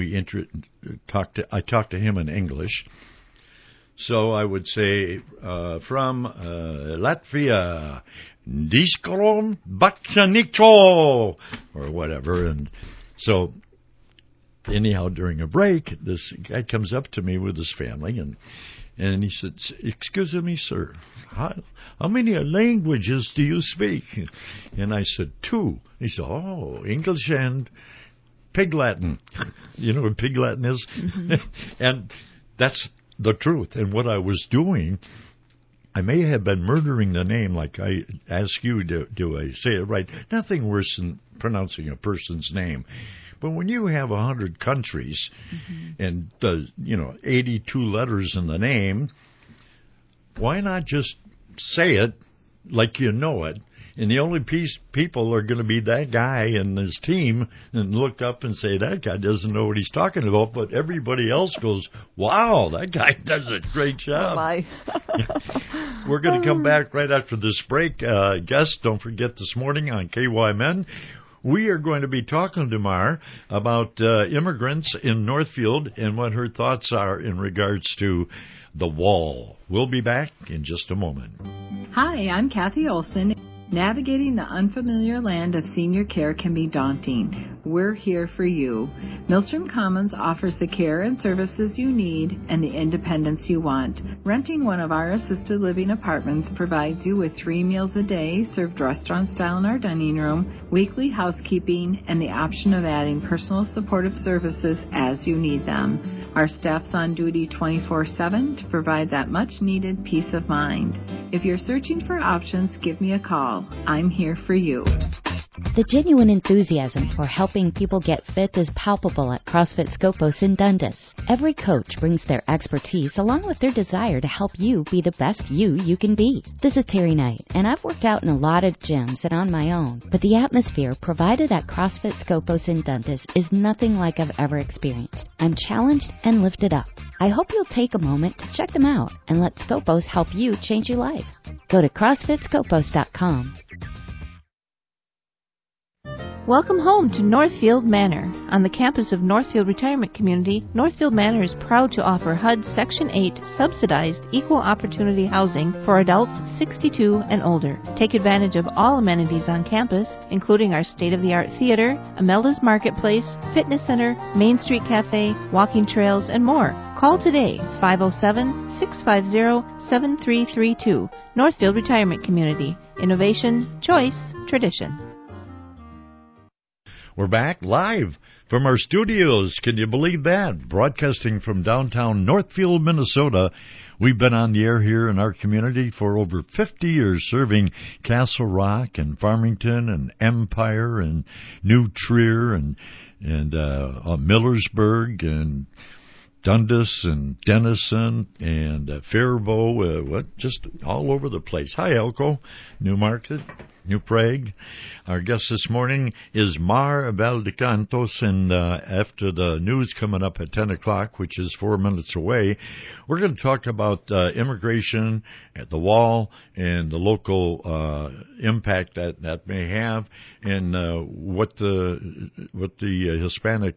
[SPEAKER 1] I talked to him in English. So I would say, from Latvia, Diskorom Baksaniko, or whatever. And so, anyhow, during a break, this guy comes up to me with his family, and he said, "Excuse me, sir, how many languages do you speak?" And I said, 2. He said, "Oh, English and Pig Latin." You know what Pig Latin is? Mm-hmm. And that's the truth. And what I was doing, I may have been murdering the name, like I ask you, do I say it right? Nothing worse than pronouncing a person's name. But when you have 100 countries and 82 letters in the name, why not just say it like you know it? And the only people are going to be that guy and his team, and look up and say, that guy doesn't know what he's talking about, but everybody else goes, wow, that guy does a great job.
[SPEAKER 2] Bye.
[SPEAKER 1] We're going to come back right after this break. Guests, don't forget this morning on KYMN, we are going to be talking to Mar about immigrants in Northfield and what her thoughts are in regards to the wall. We'll be back in just a moment.
[SPEAKER 7] Hi, I'm Kathy Olson. Navigating the unfamiliar land of senior care can be daunting. We're here for you. Millstream Commons offers the care and services you need and the independence you want. Renting one of our assisted living apartments provides you with 3 meals a day, served restaurant style in our dining room, weekly housekeeping, and the option of adding personal supportive services as you need them. Our staff's on duty 24/7 to provide that much-needed peace of mind. If you're searching for options, give me a call. I'm here for you.
[SPEAKER 8] The genuine enthusiasm for helping people get fit is palpable at CrossFit Scopus in Dundas. Every coach brings their expertise along with their desire to help you be the best you can be. This is Terry Knight, and I've worked out in a lot of gyms and on my own, but the atmosphere provided at CrossFit Scopus in Dundas is nothing like I've ever experienced. I'm challenged and lifted up. I hope you'll take a moment to check them out and let Scopus help you change your life. Go to CrossFitScopus.com.
[SPEAKER 9] Welcome home to Northfield Manor. On the campus of Northfield Retirement Community, Northfield Manor is proud to offer HUD Section 8 subsidized equal opportunity housing for adults 62 and older. Take advantage of all amenities on campus, including our state-of-the-art theater, Imelda's Marketplace, fitness center, Main Street Cafe, walking trails, and more. Call today, 507-650-7332. Northfield Retirement Community. Innovation, choice, tradition.
[SPEAKER 1] We're back live from our studios. Can you believe that? Broadcasting from downtown Northfield, Minnesota. We've been on the air here in our community for over 50 years, serving Castle Rock and Farmington and Empire and New Trier and Millersburg and Dundas and Denison and Faribault, just all over the place. Hi, Elko, Newmarket, New Prague. Our guest this morning is Mar Valdecantos, and after the news coming up at 10 o'clock, which is 4 minutes away, we're going to talk about immigration at the wall and the local impact that may have, and what the Hispanic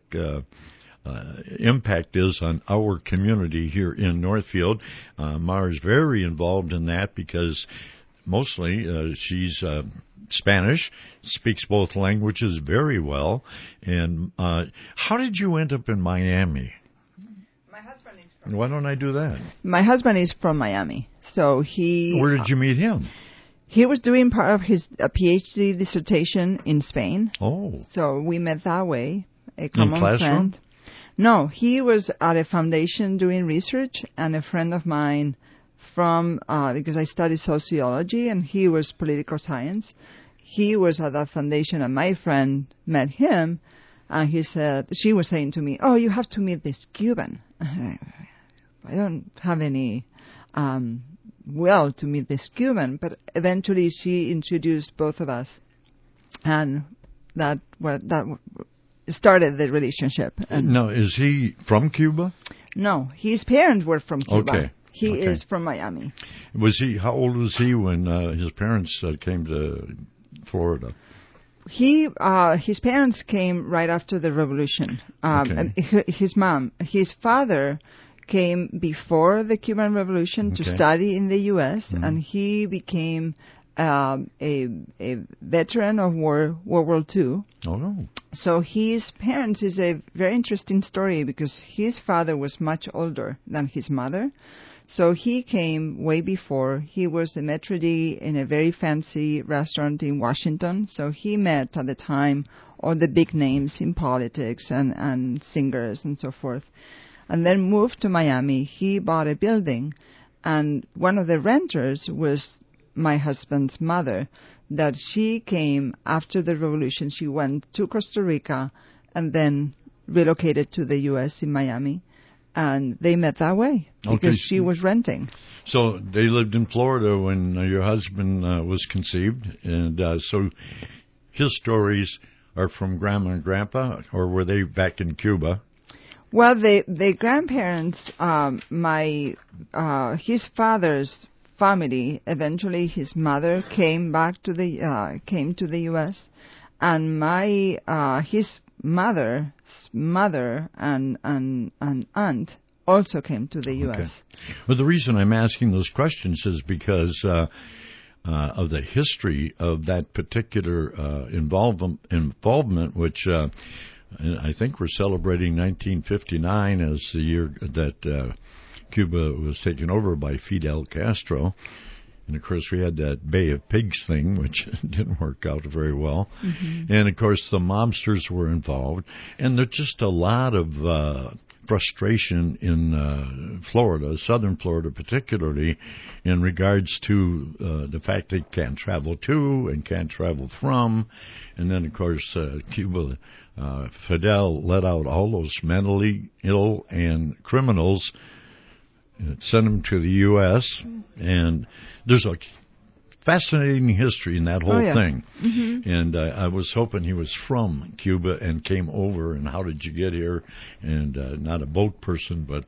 [SPEAKER 1] impact is on our community here in Northfield. Mar is very involved in that because mostly she's Spanish, speaks both languages very well. And how did you end up in Miami?
[SPEAKER 2] My husband is from
[SPEAKER 1] Why don't I do that?
[SPEAKER 2] My husband is from Miami, so he...
[SPEAKER 1] Where did you meet him?
[SPEAKER 2] He was doing part of his PhD dissertation in Spain.
[SPEAKER 1] Oh.
[SPEAKER 2] So we met that way, a common
[SPEAKER 1] classroom?
[SPEAKER 2] friend. No, he was at a foundation doing research, and a friend of mine from, because I studied sociology and he was political science, he was at that foundation and my friend met him, and she was saying to me, oh, you have to meet this Cuban. I don't have any will to meet this Cuban, but eventually she introduced both of us, and that started the relationship. And
[SPEAKER 1] now, is he from Cuba?
[SPEAKER 2] No, his parents were from Cuba.
[SPEAKER 1] Okay.
[SPEAKER 2] He is from Miami.
[SPEAKER 1] How old was he when his parents came to Florida?
[SPEAKER 2] His parents came right after the revolution. His father came before the Cuban Revolution to study in the U.S., and he became a veteran of World War II.
[SPEAKER 1] Oh, no.
[SPEAKER 2] So his parents is a very interesting story because his father was much older than his mother. So he came way before. He was a maitre d' in a very fancy restaurant in Washington. So he met at the time all the big names in politics and singers and so forth. And then moved to Miami. He bought a building, and one of the renters was my husband's mother, that she came after the revolution. She went to Costa Rica and then relocated to the U.S. in Miami. And they met that way because she was renting.
[SPEAKER 1] So they lived in Florida when your husband was conceived. And so his stories are from Grandma and Grandpa, or were they back in Cuba?
[SPEAKER 2] Well, the grandparents, his father's family, eventually his mother came to the U.S. and his mother's mother and aunt also came to the U.S.
[SPEAKER 1] Okay. Well, the reason I'm asking those questions is because of the history of that particular involvement, which I think we're celebrating 1959 as the year that Cuba was taken over by Fidel Castro. And, of course, we had that Bay of Pigs thing, which didn't work out very well. Mm-hmm. And, of course, the mobsters were involved. And there's just a lot of frustration in Florida, southern Florida particularly, in regards to the fact they can't travel to and can't travel from. And then, of course, Cuba, Fidel let out all those mentally ill and criminals, sent them to the U.S., and there's a fascinating history in that whole thing. Mm-hmm. And I was hoping he was from Cuba and came over, and how did you get here? And not a boat person, but,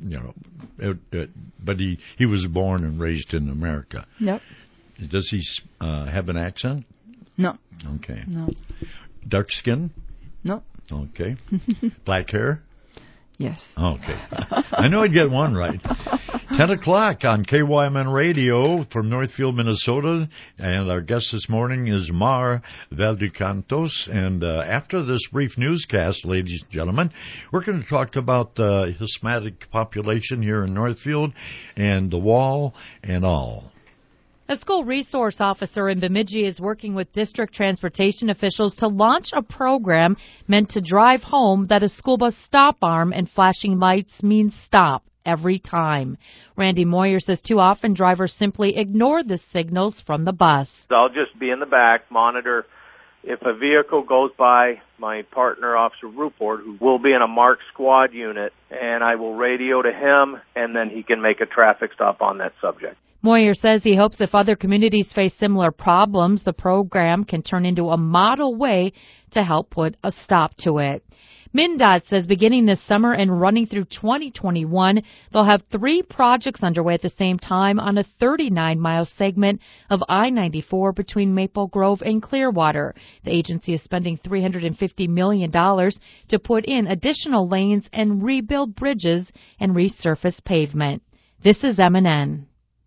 [SPEAKER 1] but he was born and raised in America.
[SPEAKER 2] Yep.
[SPEAKER 1] Does he have an accent?
[SPEAKER 2] No.
[SPEAKER 1] Okay.
[SPEAKER 2] No.
[SPEAKER 1] Dark skin?
[SPEAKER 2] No.
[SPEAKER 1] Okay. Black hair?
[SPEAKER 2] Yes.
[SPEAKER 1] Okay. I know I'd get one right. 10 o'clock on KYMN Radio from Northfield, Minnesota. And our guest this morning is Mar Valdecantos. And after this brief newscast, ladies and gentlemen, we're going to talk about the Hispanic population here in Northfield and the wall and all.
[SPEAKER 10] A school resource officer in Bemidji is working with district transportation officials to launch a program meant to drive home that a school bus stop arm and flashing lights means stop every time. Randy Moyer says too often drivers simply ignore the signals from the bus.
[SPEAKER 11] I'll just be in the back, monitor. If a vehicle goes by, my partner, Officer Ruport, who will be in a marked squad unit, and I will radio to him, and then he can make a traffic stop on that subject.
[SPEAKER 10] Moyer says he hopes if other communities face similar problems, the program can turn into a model way to help put a stop to it. MnDOT says beginning this summer and running through 2021, they'll have 3 projects underway at the same time on a 39-mile segment of I-94 between Maple Grove and Clearwater. The agency is spending $350 million to put in additional lanes and rebuild bridges and resurface pavement. This is MNN.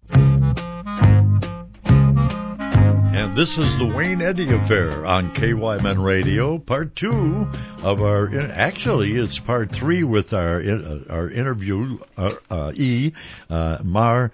[SPEAKER 1] And this is the Wayne Eddy Affair on KYMN Radio, part 2 of our, actually it's part 3 with our interview, Mar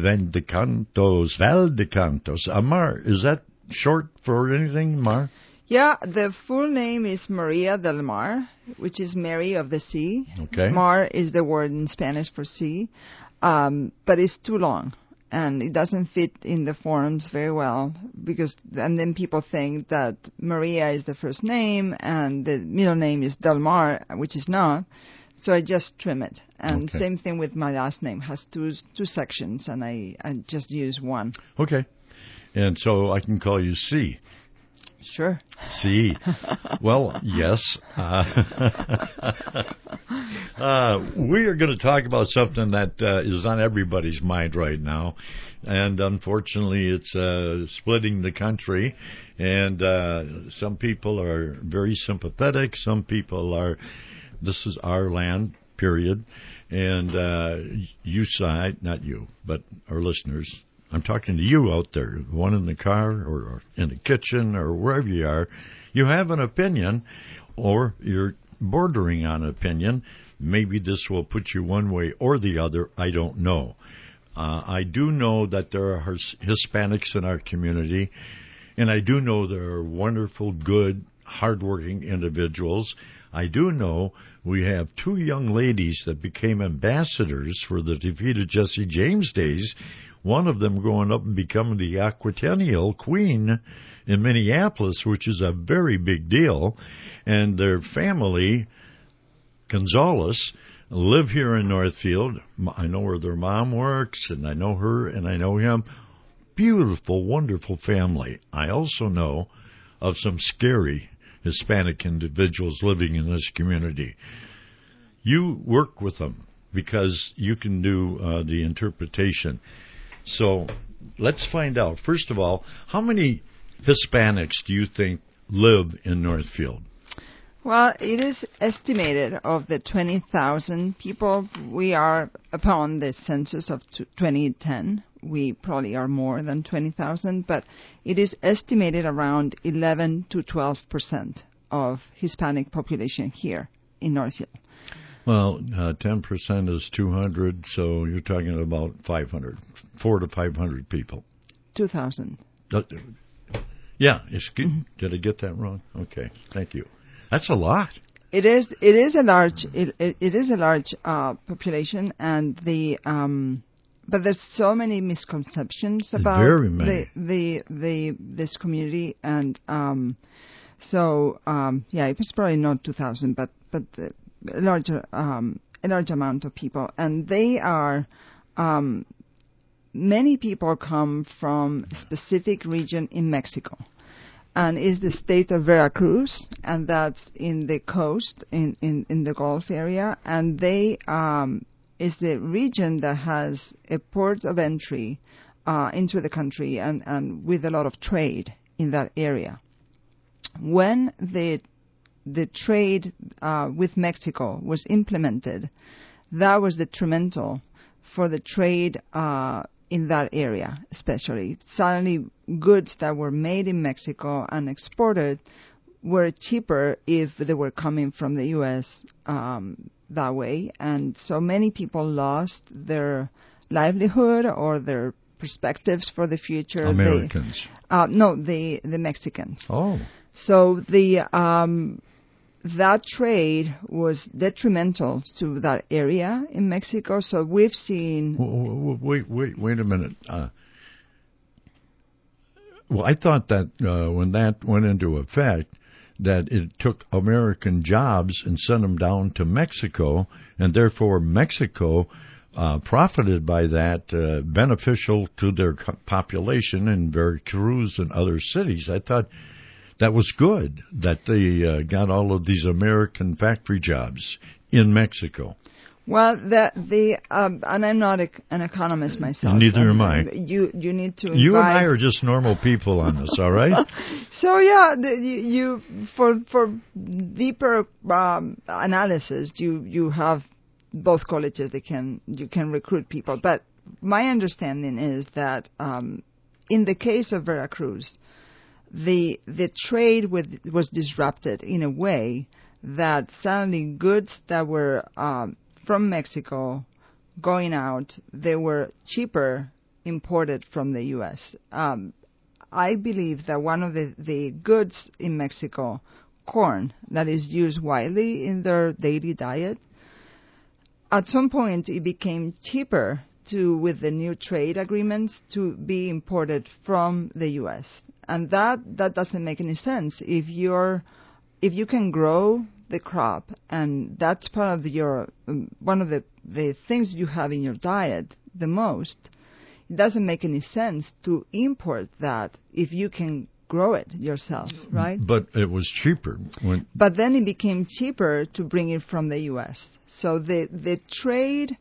[SPEAKER 1] Valdecantos. Mar, is that short for anything, Mar?
[SPEAKER 2] Yeah, the full name is Maria del Mar, which is Mary of the Sea.
[SPEAKER 1] Okay.
[SPEAKER 2] Mar is the word in Spanish for sea, but it's too long. And it doesn't fit in the forms very well and then people think that Maria is the first name and the middle name is Del Mar, which is not. So I just trim it. And Same thing with my last name, has two sections, and I just use one.
[SPEAKER 1] Okay. And so I can call you C.
[SPEAKER 2] Sure.
[SPEAKER 1] C. Well, yes. We are going to talk about something that is on everybody's mind right now. And unfortunately, it's splitting the country. And some people are very sympathetic. Some people are, this is our land, period. And you side, not you, but our listeners, I'm talking to you out there, one in the car or in the kitchen or wherever you are. You have an opinion, or you're bordering on an opinion. Maybe this will put you one way or the other. I don't know. I do know that there are Hispanics in our community, and I do know there are wonderful, good, hardworking individuals. I do know we have 2 young ladies that became ambassadors for the defeated Jesse James days. One of them growing up and becoming the Aquatennial Queen in Minneapolis, which is a very big deal. And their family, Gonzalez, live here in Northfield. I know where their mom works, and I know her, and I know him. Beautiful, wonderful family. I also know of some scary Hispanic individuals living in this community. You work with them because you can do the interpretation. So let's find out. First of all, how many Hispanics do you think live in Northfield?
[SPEAKER 2] Well, it is estimated of the 20,000 people we are upon the census of 2010. we probably are more than 20,000, but it is estimated around 11 to 12% of Hispanic population here in Northfield.
[SPEAKER 1] Well, 10% is 200, so you're talking about 500, 400 to 500 people.
[SPEAKER 2] 2,000.
[SPEAKER 1] Yeah, did I get that wrong? Okay, thank you. That's a lot.
[SPEAKER 2] It is a large population, and but there's so many misconceptions about this community, and it was probably not 2,000, but a large amount of people, and they are. Many people come from a specific region in Mexico, and is the state of Veracruz, and that's in the coast, in the Gulf area, and they is the region that has a port of entry into the country and with a lot of trade in that area. When the trade with Mexico was implemented, that was detrimental for the trade in that area, especially. Suddenly, goods that were made in Mexico and exported were cheaper if they were coming from the U.S. That way. And so many people lost their livelihood or their perspectives for the future.
[SPEAKER 1] Americans?
[SPEAKER 2] No, the Mexicans.
[SPEAKER 1] Oh.
[SPEAKER 2] So that trade was detrimental to that area in Mexico. So we've seen.
[SPEAKER 1] Wait a minute. Well, I thought that when that went into effect, that it took American jobs and sent them down to Mexico, and therefore Mexico profited by that, beneficial to their population in Veracruz and other cities. I thought that was good that they got all of these American factory jobs in Mexico.
[SPEAKER 2] Well, and I'm not an economist myself.
[SPEAKER 1] Neither am I.
[SPEAKER 2] You need to.
[SPEAKER 1] You and I are just normal people on this, all right?
[SPEAKER 2] So yeah, you for deeper analysis, you have both colleges you can recruit people. But my understanding is that in the case of Veracruz, the trade was disrupted in a way that suddenly goods that were from Mexico going out, they were cheaper imported from the U.S. I believe that one of the goods in Mexico, corn, that is used widely in their daily diet, at some point it became cheaper with the new trade agreements to be imported from the U.S. And that doesn't make any sense. If you can grow the crop, and that's part of your one of the things you have in your diet the most, it doesn't make any sense to import that if you can grow it yourself, right?
[SPEAKER 1] But it was cheaper.
[SPEAKER 2] But then it became cheaper to bring it from the U.S. So the trade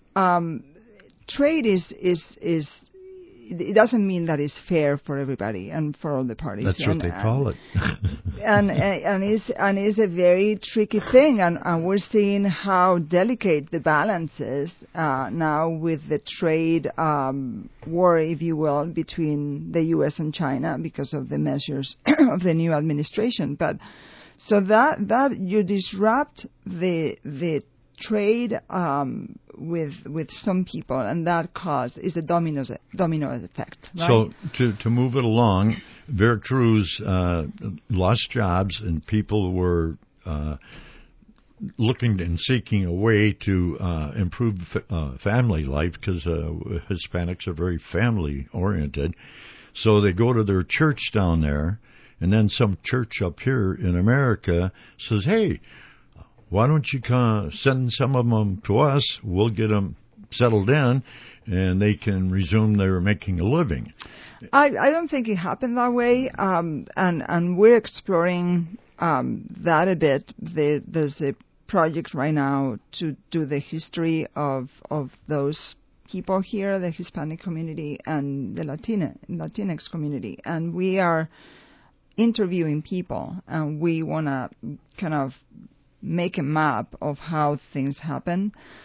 [SPEAKER 2] is it doesn't mean that it's fair for everybody and for all the parties.
[SPEAKER 1] That's what they call it.
[SPEAKER 2] and it's a very tricky thing, and we're seeing how delicate the balance is now with the trade war, if you will, between the U.S. and China because of the measures of the new administration. But so that you disrupt the trade with some people, and that is a domino effect. Right?
[SPEAKER 1] So to move it along, Veracruz lost jobs, and people were looking and seeking a way to improve family life because Hispanics are very family oriented. So they go to their church down there, and then some church up here in America says, "Hey, why don't you send some of them to us? We'll get them settled in, and they can resume their making a living."
[SPEAKER 2] I don't think it happened that way, and we're exploring that a bit. There's a project right now to do the history of those people here, the Hispanic community and the Latinx community, and we are interviewing people, and we want to kind of make a map of how things happen.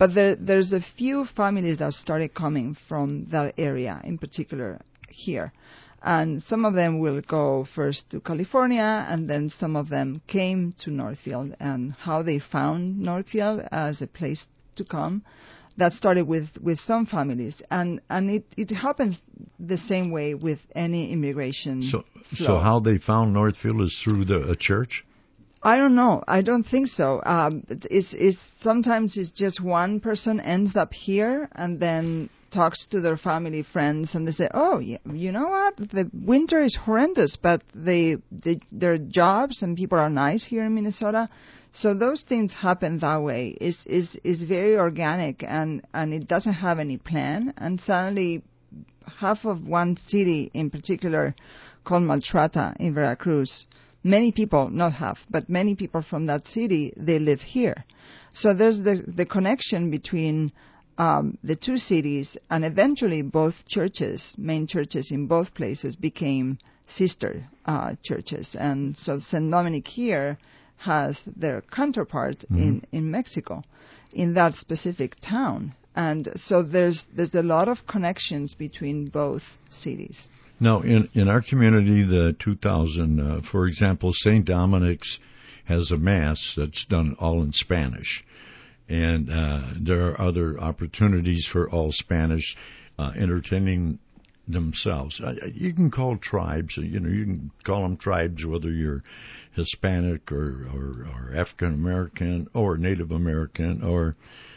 [SPEAKER 2] But there's a few families that started coming from that area, in particular here. And some of them will go first to California, and then some of them came to Northfield. And how they found Northfield as a place to come, that started with some families. And it happens the same way with any immigration flow.
[SPEAKER 1] So how they found Northfield is through a church?
[SPEAKER 2] I don't know. I don't think so. Sometimes it's just one person ends up here and then talks to their family friends, and they say, "Oh, yeah, you know what? The winter is horrendous, but their jobs and people are nice here in Minnesota." So those things happen that way. Is very organic, and it doesn't have any plan. And suddenly, half of one city in particular, called Maltrata in Veracruz, many people, not half, but many people from that city, they live here. So there's the connection between the two cities, and eventually both churches, main churches in both places, became sister churches. And so St. Dominic here has their counterpart in Mexico, in that specific town. And so there's a lot of connections between both cities.
[SPEAKER 1] Now, in our community, the 2000, for example, St. Dominic's has a Mass that's done all in Spanish. And there are other opportunities for all Spanish entertaining themselves. You can call tribes, you can call them tribes whether you're Hispanic or African American or Native American or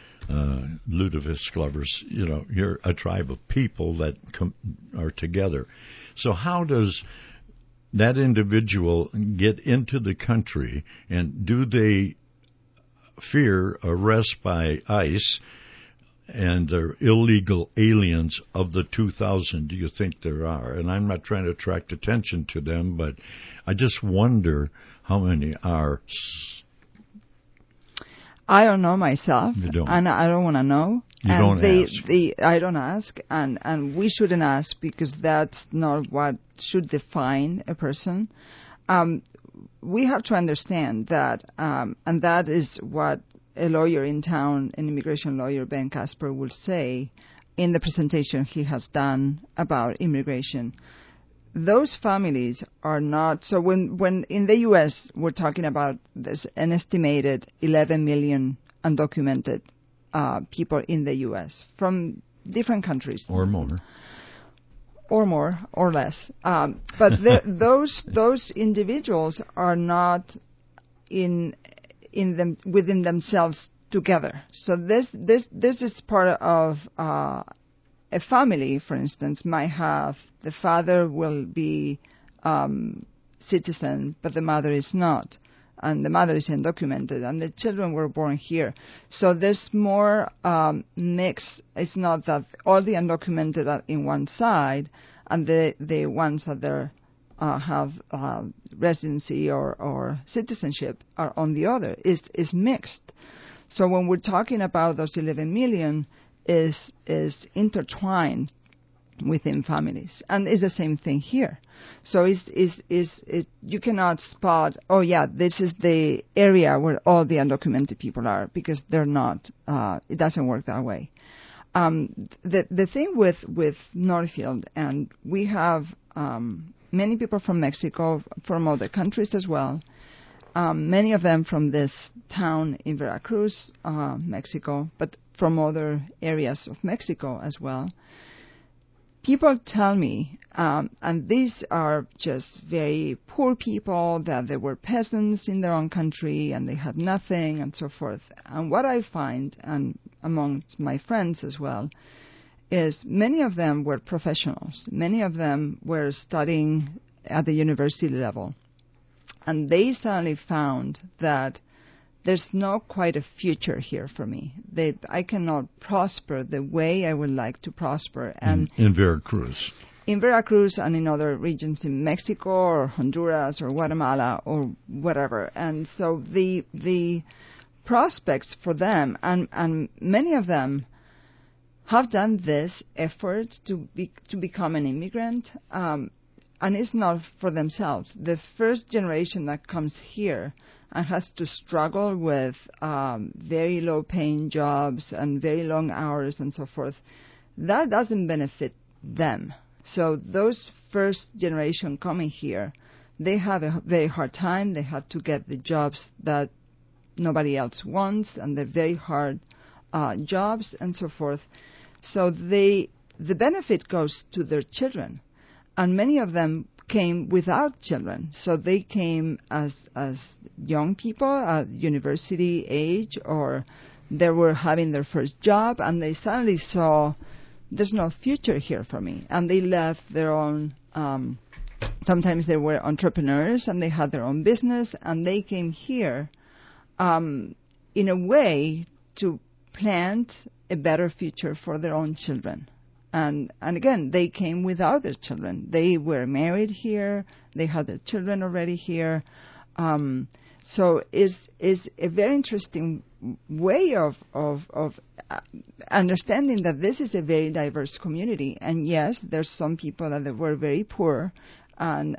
[SPEAKER 1] Ludovic lovers. You're a tribe of people that are together. So how does that individual get into the country, and do they fear arrest by ICE and they're illegal aliens of the 2,000 do you think there are? And I'm not trying to attract attention to them, but I just wonder how many are.
[SPEAKER 2] I don't know myself,
[SPEAKER 1] you don't.
[SPEAKER 2] And I don't want to know.
[SPEAKER 1] You
[SPEAKER 2] and
[SPEAKER 1] don't ask.
[SPEAKER 2] I don't ask, and we shouldn't ask, because that's not what should define a person. We have to understand that, and that is what a lawyer in town, an immigration lawyer, Ben Casper, will say in the presentation he has done about immigration. Those families are not, so when in the U.S. we're talking about there's an estimated 11 million undocumented people in the U.S. from different countries.
[SPEAKER 1] Or more.
[SPEAKER 2] Or more, or less. But those individuals are not within themselves together. So this is part of a family, for instance, might have the father will be citizen, but the mother is not, and the mother is undocumented, and the children were born here. So there's more mix. It's not that all the undocumented are in one side, and the ones that have residency or citizenship are on the other. Is mixed. So when we're talking about those 11 million, is intertwined within families, and it's the same thing here. So you cannot spot, oh yeah, this is the area where all the undocumented people are, because they're not. It doesn't work that way. The thing with Northfield, and we have many people from Mexico, from other countries as well. Many of them from this town in Veracruz, Mexico, but from other areas of Mexico as well. People tell me, and these are just very poor people, that they were peasants in their own country and they had nothing and so forth. And what I find, and amongst my friends as well, is many of them were professionals. Many of them were studying at the university level. And they suddenly found that there's not quite a future here for me. I cannot prosper the way I would like to prosper. And
[SPEAKER 1] in Veracruz.
[SPEAKER 2] In Veracruz and in other regions in Mexico or Honduras or Guatemala or whatever. And so the prospects for them, and many of them have done this effort to become an immigrant, and it's not for themselves. The first generation that comes here and has to struggle with very low-paying jobs and very long hours and so forth, that doesn't benefit them. So those first generation coming here, they have a very hard time. They have to get the jobs that nobody else wants, and they're very hard jobs and so forth. So the benefit goes to their children, and many of them came without children. So they came as young people at university age, or they were having their first job, and they suddenly saw there's no future here for me, and they left their own. Sometimes they were entrepreneurs and they had their own business, and they came here in a way to plant a better future for their own children. And again, they came without their children. They were married here. They had their children already here. So is a very interesting way of understanding that this is a very diverse community. And yes, there's some people that were very poor and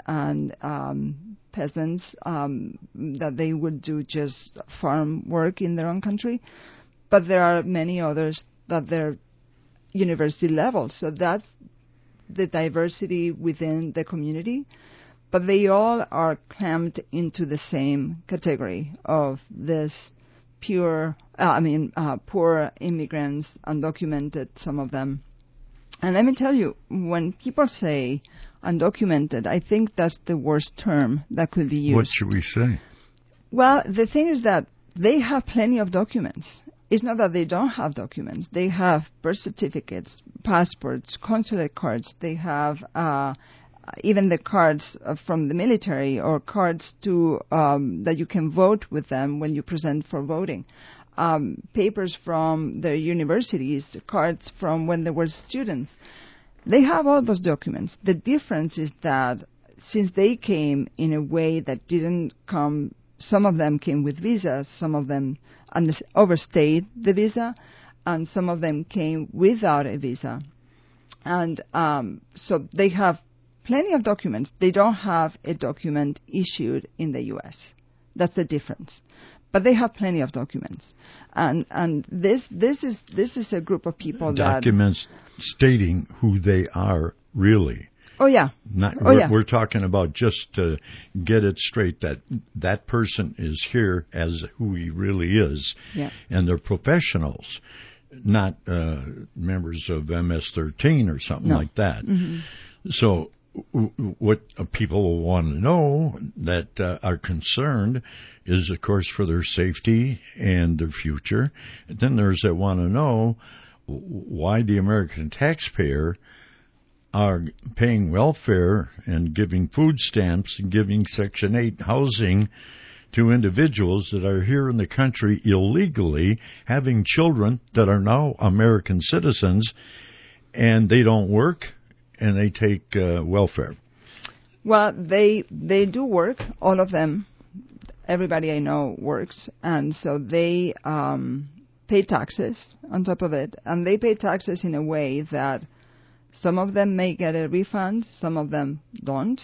[SPEAKER 2] peasants that they would do just farm work in their own country. But there are many others that they're university level. So that's the diversity within the community. But they all are clamped into the same category of this poor immigrants, undocumented, some of them. And let me tell you, when people say undocumented, I think that's the worst term that could be used.
[SPEAKER 1] What should we say?
[SPEAKER 2] Well, the thing is that they have plenty of documents. It's not that they don't have documents. They have birth certificates, passports, consulate cards. They have even the cards from the military, or cards to that you can vote with them when you present for voting. Papers from their universities, cards from when they were students. They have all those documents. The difference is that since they came in a way that didn't come, some of them came with visas, some of them overstayed the visa, and some of them came without a visa. And so they have plenty of documents. They don't have a document issued in the U.S. That's the difference. But they have plenty of documents, and this is a group of people
[SPEAKER 1] documents stating who they are really.
[SPEAKER 2] Oh yeah.
[SPEAKER 1] We're talking about just to get it straight that person is here as who he really is, and they're professionals, not members of MS-13 or something like that. Mm-hmm. So what people will want to know that are concerned is, of course, for their safety and their future. And then there's that want to know why the American taxpayer are paying welfare and giving food stamps and giving Section 8 housing to individuals that are here in the country illegally, having children that are now American citizens, and they don't work and they take welfare.
[SPEAKER 2] Well, they do work, all of them. Everybody I know works, and so they pay taxes on top of it, and they pay taxes in a way that some of them may get a refund, some of them don't.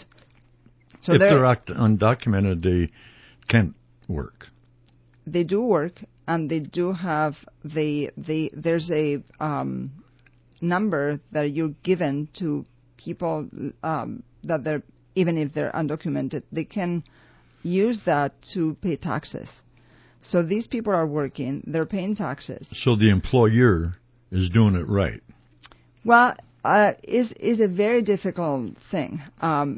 [SPEAKER 2] So
[SPEAKER 1] if they're undocumented, they can't work.
[SPEAKER 2] They do work, and they do have there's a number that you're given to people that they're, even if they're undocumented, they can use that to pay taxes. So these people are working, they're paying taxes.
[SPEAKER 1] So the employer is doing it right.
[SPEAKER 2] Well, is a very difficult thing, and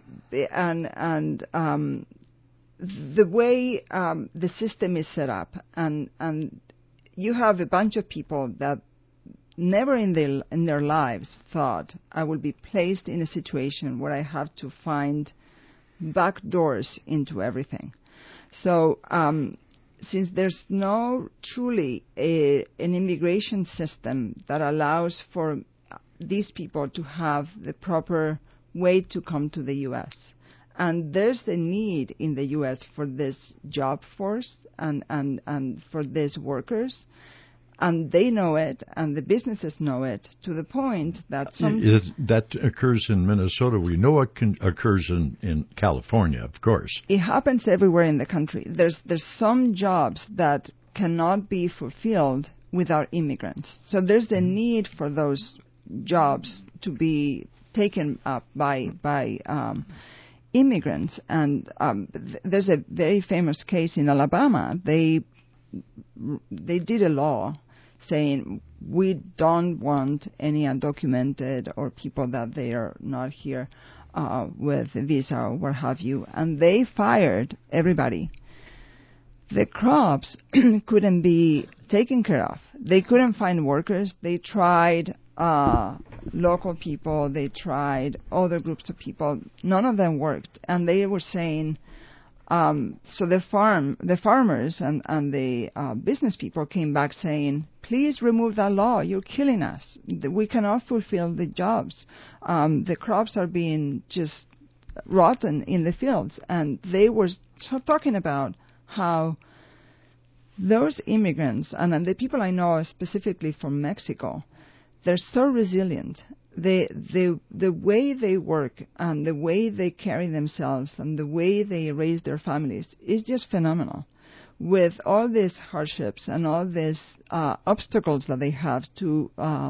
[SPEAKER 2] the way the system is set up, and you have a bunch of people that never in their lives thought I will be placed in a situation where I have to find back doors into everything. So since there's no truly an immigration system that allows for these people to have the proper way to come to the U.S., and there's a need in the U.S. for this job force and for these workers, And they know it, and the businesses know it, to the point that
[SPEAKER 1] that occurs in Minnesota. We know it occurs in California, of course.
[SPEAKER 2] It happens everywhere in the country. There's some jobs that cannot be fulfilled without immigrants. So there's a need for those jobs to be taken up by immigrants. And there's a very famous case in Alabama. They did a law saying we don't want any undocumented or people that they are not here with a visa or what have you. And they fired everybody. The crops couldn't be taken care of. They couldn't find workers. They tried local people. They tried other groups of people. None of them worked. And they were saying, so the farmers and the business people came back saying, please remove that law. You're killing us. We cannot fulfill the jobs. The crops are being just rotten in the fields. And they were talking about how those immigrants, and the people I know specifically from Mexico, they're so resilient. The way they work and the way they carry themselves and the way they raise their families is just phenomenal. With all these hardships and all these obstacles that they have to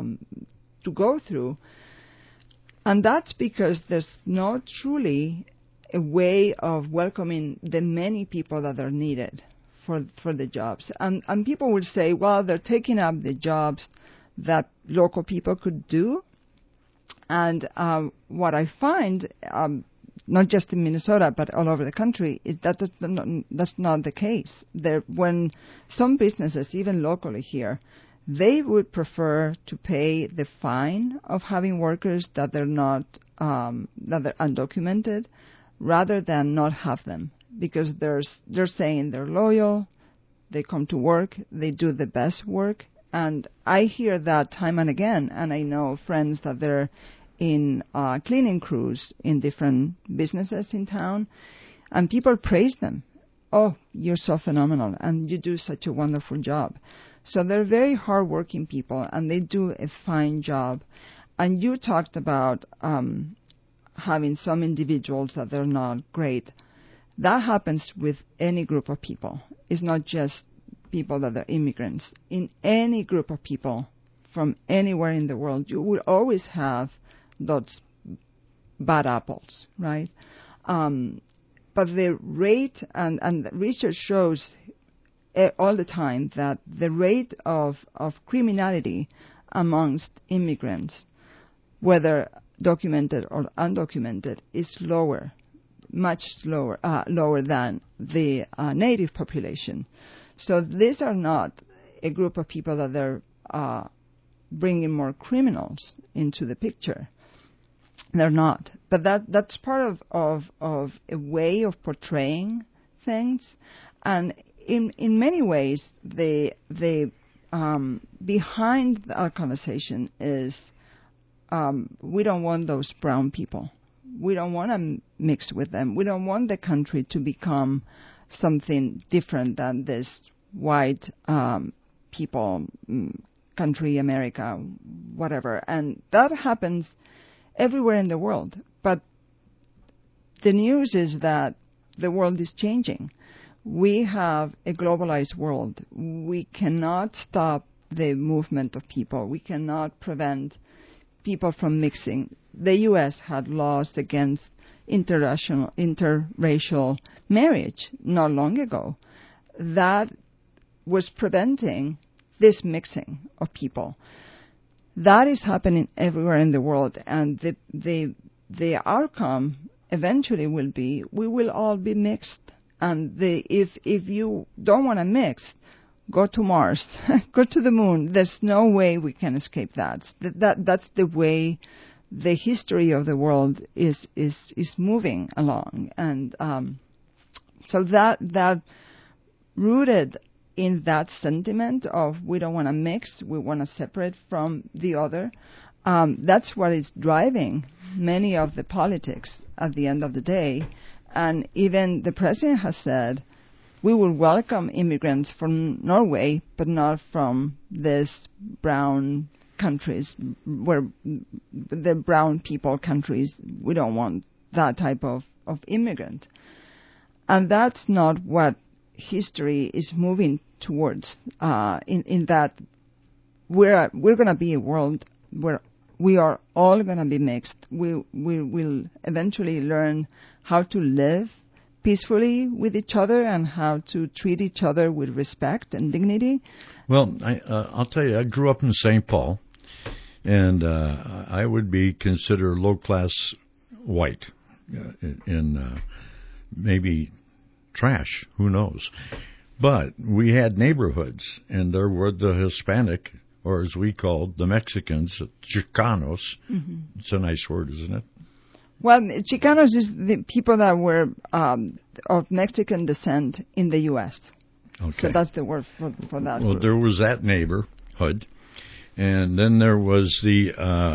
[SPEAKER 2] go through, and that's because there's not truly a way of welcoming the many people that are needed for the jobs. And people will say, well, they're taking up the jobs that local people could do. And what I find, not just in Minnesota, but all over the country, is that that's not the case. When some businesses, even locally here, they would prefer to pay the fine of having workers that they're not, that they're undocumented, rather than not have them. Because they're saying they're loyal, they come to work, they do the best work. And I hear that time and again, and I know friends that they're in cleaning crews in different businesses in town, and people praise them. Oh, you're so phenomenal, and you do such a wonderful job. So they're very hardworking people, and they do a fine job. And you talked about having some individuals that they're not great. That happens with any group of people. It's not just people that are immigrants. In any group of people from anywhere in the world, you will always have those bad apples, right? But the rate, and research shows all the time that the rate of criminality amongst immigrants, whether documented or undocumented, is lower, much lower than the native population. So these are not a group of people that they're bringing more criminals into the picture. They're not. But that's part of a way of portraying things. And in many ways, the behind our conversation is we don't want those brown people. We don't want to mix with them. We don't want the country to become something different than this white people, country, America, whatever. And that happens everywhere in the world. But the news is that the world is changing. We have a globalized world. We cannot stop the movement of people. We cannot prevent people from mixing. The U.S. had laws against interracial marriage not long ago. That was preventing this mixing of people. That is happening everywhere in the world, and the outcome eventually will be we will all be mixed. And if you don't want to mix, go to Mars, go to the moon. There's no way we can escape that. That's the way the history of the world is moving along, and so that rooted in that sentiment of we don't want to mix, we want to separate from the other. That's what is driving many of the politics at the end of the day. And even the president has said, we will welcome immigrants from Norway, but not from these brown countries, where the brown people countries. We don't want that type of immigrant. And that's not what history is moving towards, in that we're going to be a world where we are all going to be mixed. We will eventually learn how to live peacefully with each other and how to treat each other with respect and dignity.
[SPEAKER 1] Well, I'll tell you, I grew up in St. Paul, and I would be considered low-class white, in maybe trash, who knows. But we had neighborhoods, and there were the Hispanic, or as we called the Mexicans, Chicanos. Mm-hmm. It's a nice word, isn't it?
[SPEAKER 2] Well, Chicanos is the people that were of Mexican descent in the U.S. Okay. So that's the word for that
[SPEAKER 1] Well,
[SPEAKER 2] group.
[SPEAKER 1] There was that neighborhood, and then there was the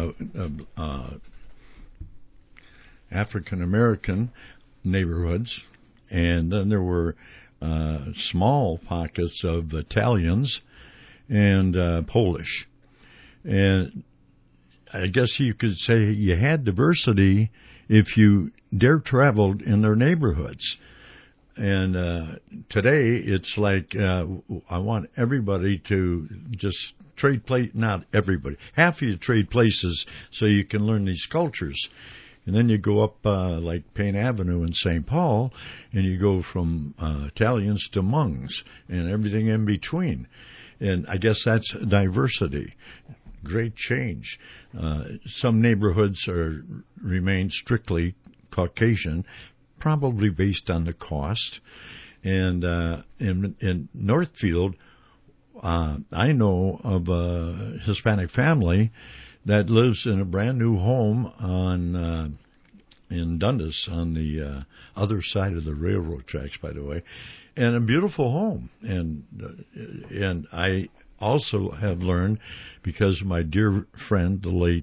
[SPEAKER 1] African-American neighborhoods, and then there were small pockets of Italians and Polish. And I guess you could say you had diversity if you dare traveled in their neighborhoods. And today it's like I want everybody to just trade not everybody. Half of you trade places so you can learn these cultures. And then you go up like Payne Avenue in St. Paul, and you go from Italians to Hmongs and everything in between. And I guess that's diversity. Great change. Some neighborhoods remain strictly Caucasian, probably based on the cost. And in Northfield, I know of a Hispanic family that lives in a brand new home in Dundas, on the other side of the railroad tracks, by the way, and a beautiful home. And I also have learned, because of my dear friend, the late,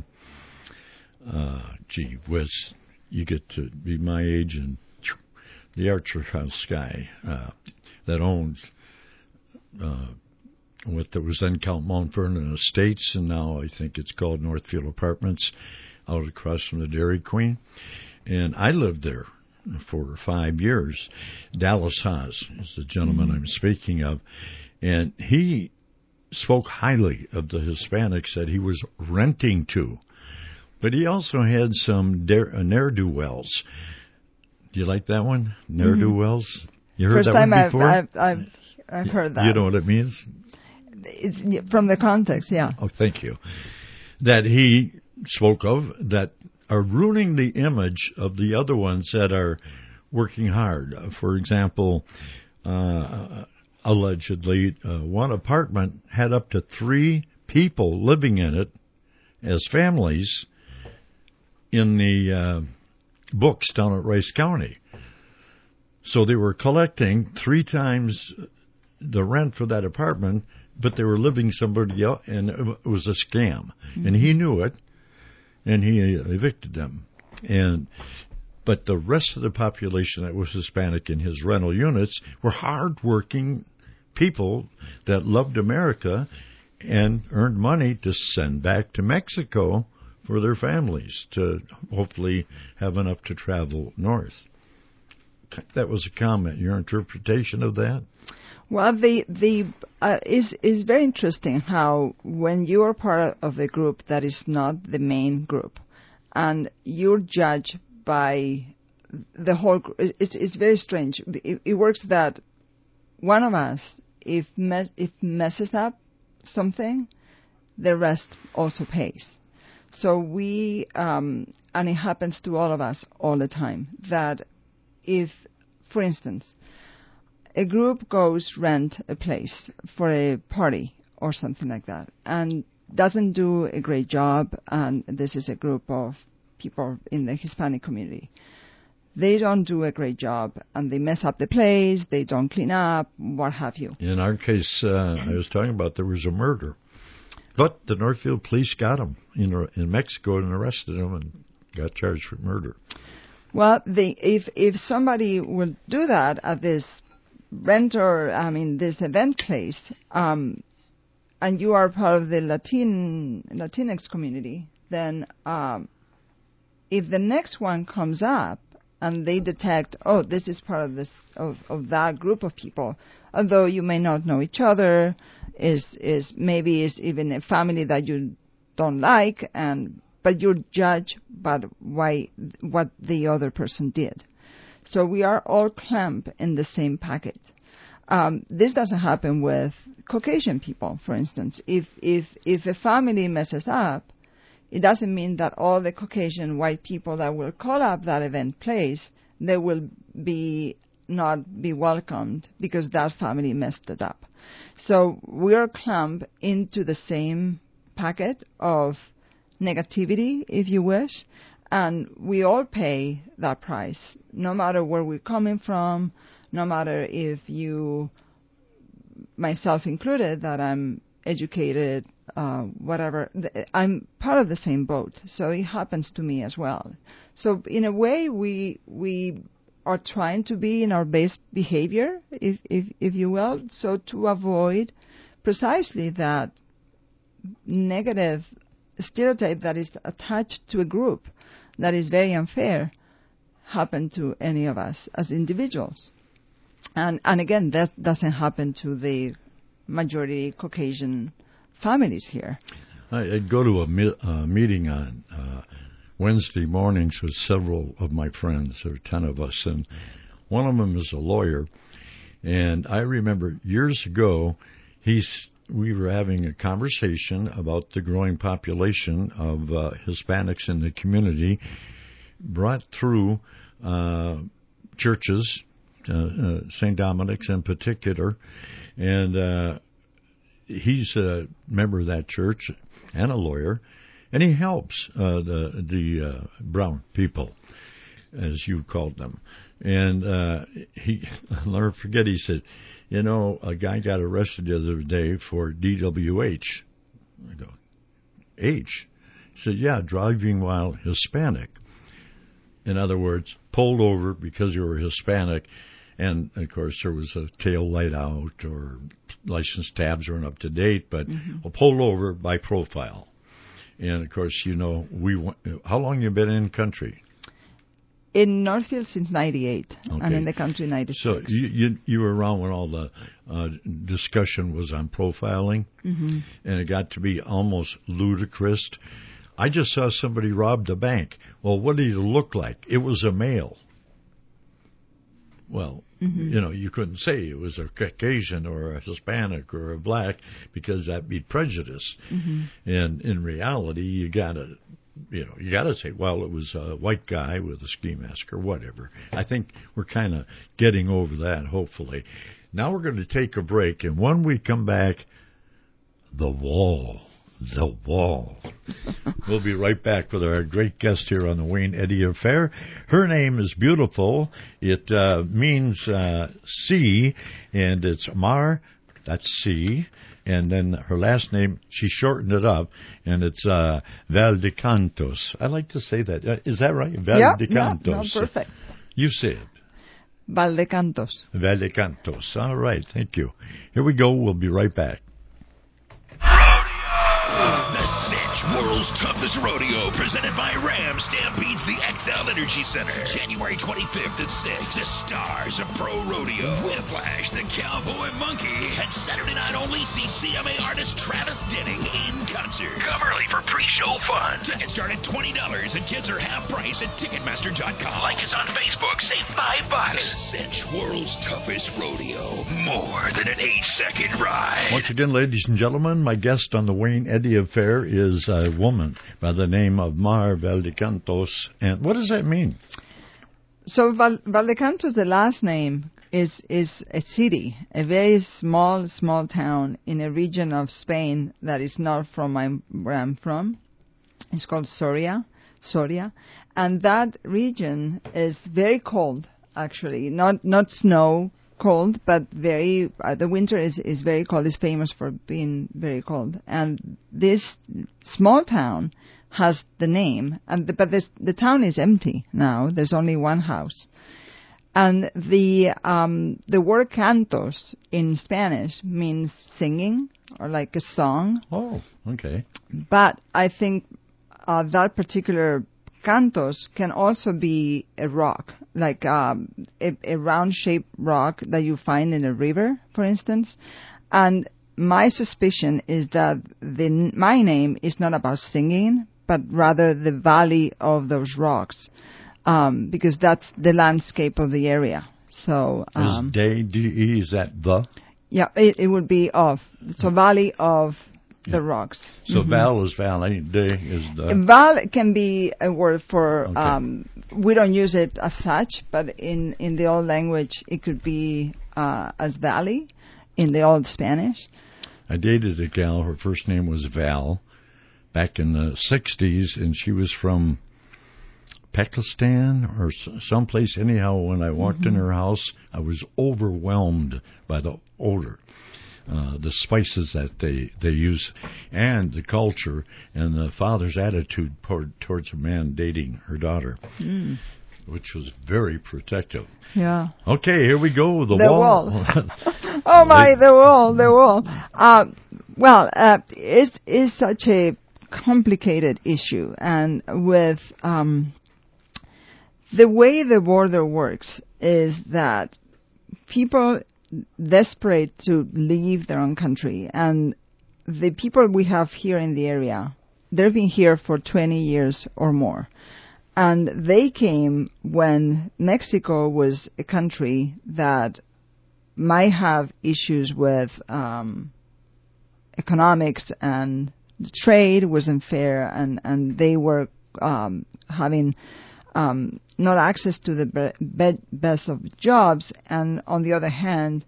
[SPEAKER 1] gee whiz, you get to be my age, and the Archer House guy that owns what there was then called Mount Vernon Estates, and now I think it's called Northfield Apartments, out across from the Dairy Queen. And I lived there for 5 years. Dallas Haas is the gentleman I'm speaking of, and he spoke highly of the Hispanics that he was renting to. But he also had some ne'er-do-wells. Do you like that one? Ne'er-do-wells? You heard
[SPEAKER 2] First
[SPEAKER 1] that one
[SPEAKER 2] time
[SPEAKER 1] before?
[SPEAKER 2] I've heard that.
[SPEAKER 1] You know what it means?
[SPEAKER 2] It's from the context, yeah.
[SPEAKER 1] Oh, thank you. That he spoke of that are ruining the image of the other ones that are working hard. For example, allegedly, one apartment had up to 3 people living in it as families in the books down at Rice County. So they were collecting 3 times the rent for that apartment, but they were living somebody else, and it was a scam. Mm-hmm. And he knew it, and he evicted them. But the rest of the population that was Hispanic in his rental units were hard-working people that loved America and earned money to send back to Mexico for their families to hopefully have enough to travel north. That was a comment. Your interpretation of that?
[SPEAKER 2] Well, is very interesting how when you are part of a group that is not the main group, and you're judged by the whole group, it's very strange. It works that one of us, if messes up something, the rest also pays. So we, and it happens to all of us all the time, that if, for instance, a group goes rent a place for a party or something like that and doesn't do a great job, and this is a group of people in the Hispanic community, they don't do a great job and they mess up the place, they don't clean up, what have you.
[SPEAKER 1] In our case, I was talking about, there was a murder. But the Northfield police got him in Mexico and arrested him and got charged for murder.
[SPEAKER 2] Well, if somebody would do that at this this event place, and you are part of the Latinx community, then if the next one comes up and they detect, oh, this is part of this of that group of people, although you may not know each other, is even a family that you don't like, but you're judged by what the other person did. So we are all clumped in the same packet. This doesn't happen with Caucasian people, for instance. If a family messes up, it doesn't mean that all the Caucasian white people that will call up that event place, they will not be welcomed because that family messed it up. So we are clumped into the same packet of negativity, if you wish, and we all pay that price, no matter where we're coming from, no matter if you, myself included, that I'm educated, whatever, I'm part of the same boat, so it happens to me as well. So in a way, we are trying to be in our best behavior, if you will, so to avoid precisely that negative stereotype that is attached to a group that is very unfair happen to any of us as individuals. And again, that doesn't happen to the majority Caucasian families here.
[SPEAKER 1] I'd go to a meeting on Wednesday mornings with several of my friends. There are 10 of us, and one of them is a lawyer. And I remember years ago, we were having a conversation about the growing population of Hispanics in the community brought through churches, St. Dominic's in particular, and he's a member of that church and a lawyer, and he helps the brown people, as you called them. And I'll never forget, he said, you know, a guy got arrested the other day for DWH. I go, H? He said, yeah, driving while Hispanic. In other words, pulled over because you were Hispanic. And, of course, there was a tail light out or license tabs weren't up to date, but pulled over by profile. And, of course, you know, how long you been in country?
[SPEAKER 2] In Northfield since 98, okay. And in the country 96.
[SPEAKER 1] So you were around when all the discussion was on profiling, and it got to be almost ludicrous. I just saw somebody robbed a bank. Well, what did he look like? It was a male. Well, you know, you couldn't say it was a Caucasian or a Hispanic or a black because that'd be prejudice. And in reality, you gotta say, well, it was a white guy with a ski mask or whatever. I think we're kind of getting over that, hopefully. Now we're going to take a break, and when we come back, the wall. We'll be right back with our great guest here on the Wayne Eddy Affair. Her name is beautiful. It means sea, and it's Mar, that's sea. And then her last name, she shortened it up, and it's Valdecantos. I like to say that. Is that right? Valdecantos.
[SPEAKER 2] Yeah, no, perfect.
[SPEAKER 1] You say it.
[SPEAKER 2] Valdecantos.
[SPEAKER 1] Valdecantos. All right, thank you. Here we go. We'll be right back.
[SPEAKER 12] The Cinch World's Toughest Rodeo, presented by Ram, stampedes the XL Energy Center. January 25th at 6. The stars of pro rodeo, Whiplash, the Cowboy Monkey, and Saturday night only see CMA artist Travis Denning in concert. Come early for pre-show fun. Tickets start at $20 and kids are half price at Ticketmaster.com. Like us on Facebook, save $5. The Cinch World's Toughest Rodeo, more than an 8-second ride.
[SPEAKER 1] Once again, ladies and gentlemen, my guest on the Wayne Eddy Affair is a woman by the name of Mar Valdecantos. And what does that mean?
[SPEAKER 2] So Valdecantos, the last name, is a city, a very small town in a region of Spain that is not from where I'm from. It's called Soria, and that region is very cold, actually. Not snow cold, but very the winter is very cold. It's famous for being very cold, and this small town has the name, but the town is empty now. There's only one house, And the word cantos in Spanish means singing or like a song.
[SPEAKER 1] Oh, okay.
[SPEAKER 2] But I think that particular cantos can also be a rock, like a round-shaped rock that you find in a river, for instance. And my suspicion is that my name is not about singing, but rather the valley of those rocks, because that's the landscape of the area. So
[SPEAKER 1] is D-E, is that the?
[SPEAKER 2] Yeah, it would be of. So valley of the rocks.
[SPEAKER 1] So val is valley, de is the...
[SPEAKER 2] Val can be a word for,
[SPEAKER 1] okay.
[SPEAKER 2] We don't use it as such, but in the old language it could be as valley in the old Spanish.
[SPEAKER 1] I dated a gal, her first name was Val, back in the 60s, and she was from Pakistan or someplace. Anyhow, when I walked in her house, I was overwhelmed by the odor. The spices that they use, and the culture, and the father's attitude towards a man dating her daughter, which was very protective.
[SPEAKER 2] Yeah.
[SPEAKER 1] Okay, here we go. The
[SPEAKER 2] wall. Oh my, the wall. It's such a complicated issue, and with the way the border works is that people desperate to leave their own country, and the people we have here in the area, they've been here for 20 years or more, and they came when Mexico was a country that might have issues with economics, and the trade wasn't fair, and they were having not access to the best of jobs, and on the other hand,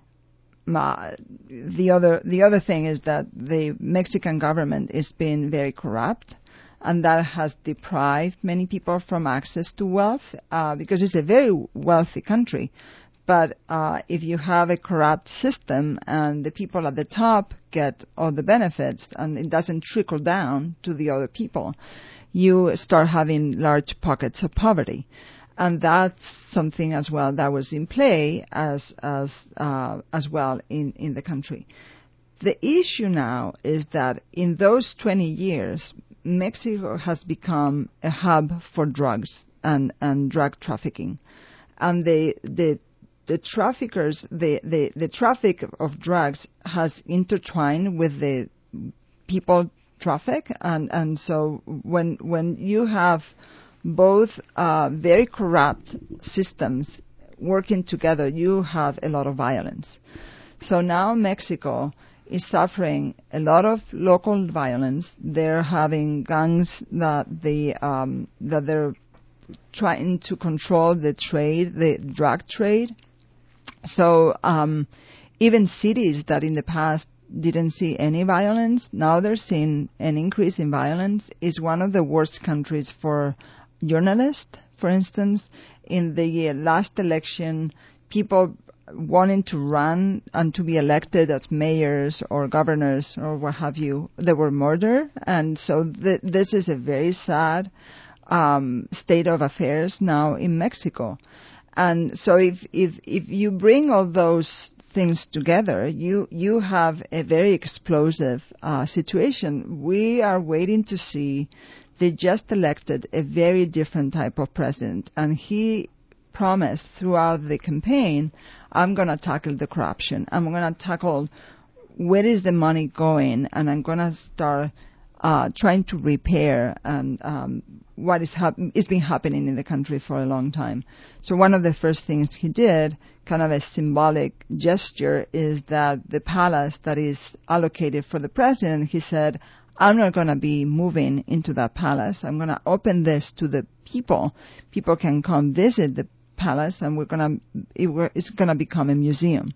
[SPEAKER 2] the other thing is that the Mexican government is being very corrupt, and that has deprived many people from access to wealth, because it's a very wealthy country. But if you have a corrupt system and the people at the top get all the benefits and it doesn't trickle down to the other people, you start having large pockets of poverty. And that's something as well that was in play as well in the country. The issue now is that in those 20 years, Mexico has become a hub for drugs and drug trafficking. And the traffickers, the traffic of drugs has intertwined with the people traffic, and so when you have both very corrupt systems working together, you have a lot of violence. So now Mexico is suffering a lot of local violence. They're having gangs that they're trying to control the trade, the drug trade. So even cities that in the past didn't see any violence, now they're seeing an increase in violence. Is one of the worst countries for journalists. For instance, in the last election, people wanting to run and to be elected as mayors or governors or what have you, they were murdered. And so this is a very sad state of affairs now in Mexico. And so if you bring all those things together, you have a very explosive situation. We are waiting to see. They just elected a very different type of president, and he promised throughout the campaign, I'm going to tackle the corruption. I'm going to tackle where is the money going, and I'm going to start trying to repair and what is been happening in the country for a long time. So one of the first things he did, kind of a symbolic gesture, is that the palace that is allocated for the president, he said, I'm not going to be moving into that palace. I'm going to open this to the people. People can come visit the palace, and it's going to become a museum.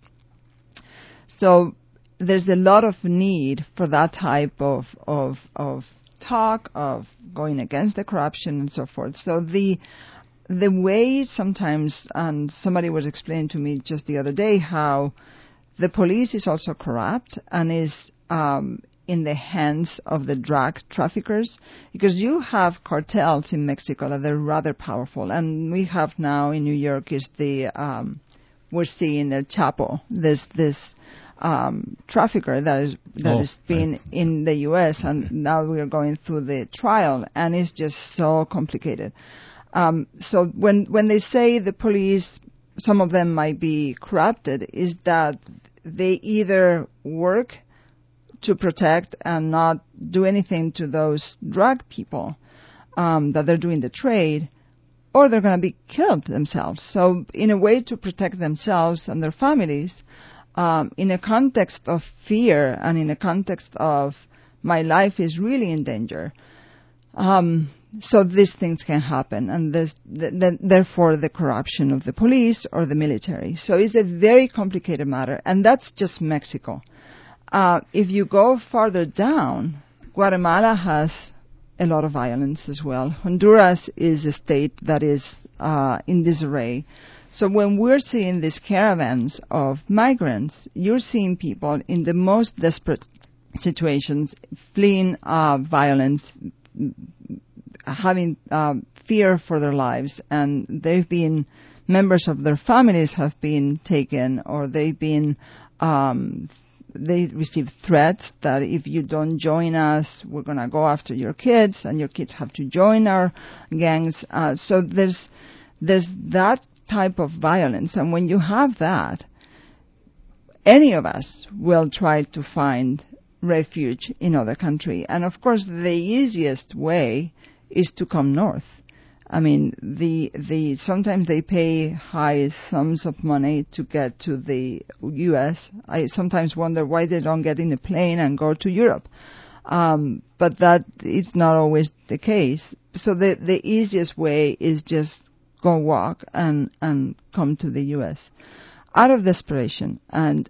[SPEAKER 2] So there's a lot of need for that type of talk, of going against the corruption and so forth. So the way sometimes, and somebody was explaining to me just the other day how the police is also corrupt and is in the hands of the drug traffickers, because you have cartels in Mexico that are rather powerful, and we have now in New York is we're seeing El Chapo, this trafficker that is being in the U.S., and now we are going through the trial, and it's just so complicated. So when they say the police, some of them might be corrupted, is that they either work to protect and not do anything to those drug people that they're doing the trade, or they're going to be killed themselves. So in a way to protect themselves and their families, in a context of fear and in a context of my life is really in danger, so these things can happen, and therefore the corruption of the police or the military. So it's a very complicated matter, and that's just Mexico. If you go farther down, Guatemala has a lot of violence as well. Honduras is a state that is in disarray. So when we're seeing these caravans of migrants, you're seeing people in the most desperate situations, fleeing violence, having fear for their lives, and they've been, members of their families have been taken, or they've been, they receive threats that if you don't join us, we're going to go after your kids, and your kids have to join our gangs. So there's that type of violence, and when you have that, any of us will try to find refuge in other country. And of course, the easiest way is to come north. I mean, sometimes they pay high sums of money to get to the U.S. I sometimes wonder why they don't get in a plane and go to Europe. But that is not always the case. So the easiest way is just go walk and come to the U.S. out of desperation. And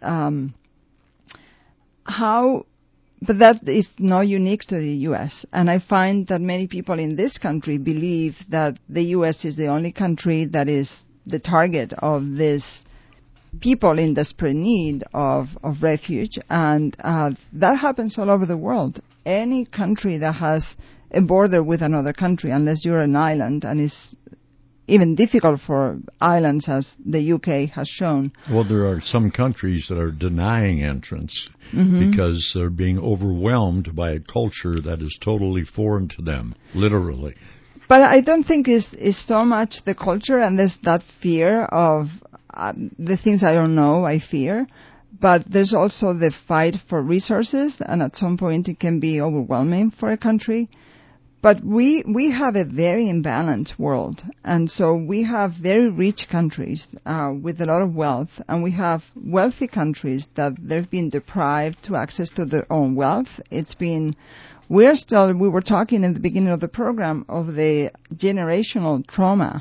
[SPEAKER 2] but that is not unique to the U.S. And I find that many people in this country believe that the U.S. is the only country that is the target of these people in desperate need of refuge. And that happens all over the world. Any country that has a border with another country, unless you're an island, and it's even difficult for islands, as the UK has shown.
[SPEAKER 1] Well, there are some countries that are denying entrance because they're being overwhelmed by a culture that is totally foreign to them, literally.
[SPEAKER 2] But I don't think it's so much the culture, and there's that fear of the things I don't know, I fear. But there's also the fight for resources, and at some point it can be overwhelming for a country. But we have a very imbalanced world, and so we have very rich countries with a lot of wealth, and we have wealthy countries that they've been deprived to access to their own wealth. We were talking in the beginning of the program of the generational trauma.